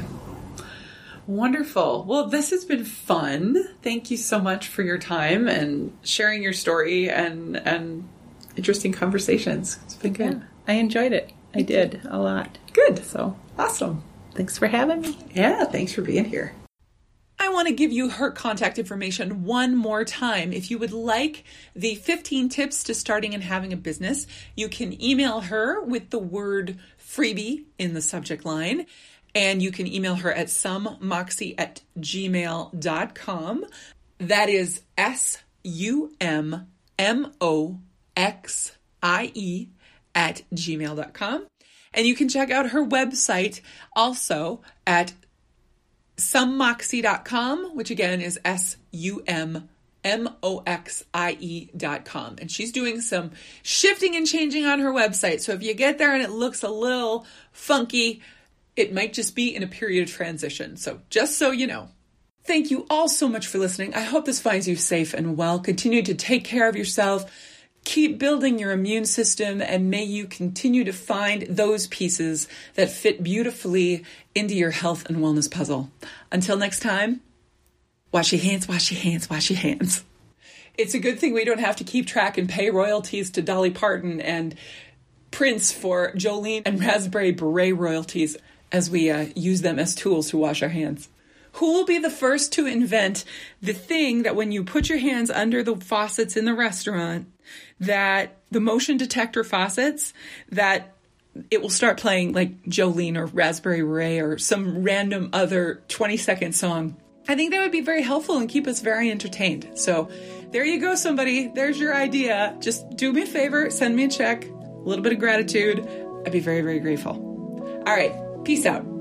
Wonderful. Well, this has been fun. Thank you so much for your time and sharing your story and and interesting conversations. It's been good. Yeah, I enjoyed it. I did a lot. Good. So awesome. Thanks for having me. Yeah, thanks for being here. I want to give you her contact information one more time. If you would like the fifteen tips to starting and having a business, you can email her with the word freebie in the subject line. And you can email her at summoxie at gmail dot com. That is S U M M O X I E at gmail dot com. And you can check out her website also at summoxie dot com, which again is S U M M O X I E dot com. And she's doing some shifting and changing on her website. So if you get there and it looks a little funky, it might just be in a period of transition. So just so you know. Thank you all so much for listening. I hope this finds you safe and well. Continue to take care of yourself. Keep building your immune system, and may you continue to find those pieces that fit beautifully into your health and wellness puzzle. Until next time, wash your hands, wash your hands, wash your hands. It's a good thing we don't have to keep track and pay royalties to Dolly Parton and Prince for Jolene and Raspberry Beret royalties, as we uh, use them as tools to wash our hands. Who will be the first to invent the thing that when you put your hands under the faucets in the restaurant, that the motion detector faucets, that it will start playing like Jolene or Raspberry Beret or some random other twenty second song? I think that would be very helpful and keep us very entertained. So there you go, somebody. There's your idea. Just do me a favor, send me a check, a little bit of gratitude. I'd be very, very grateful. All right. Peace out.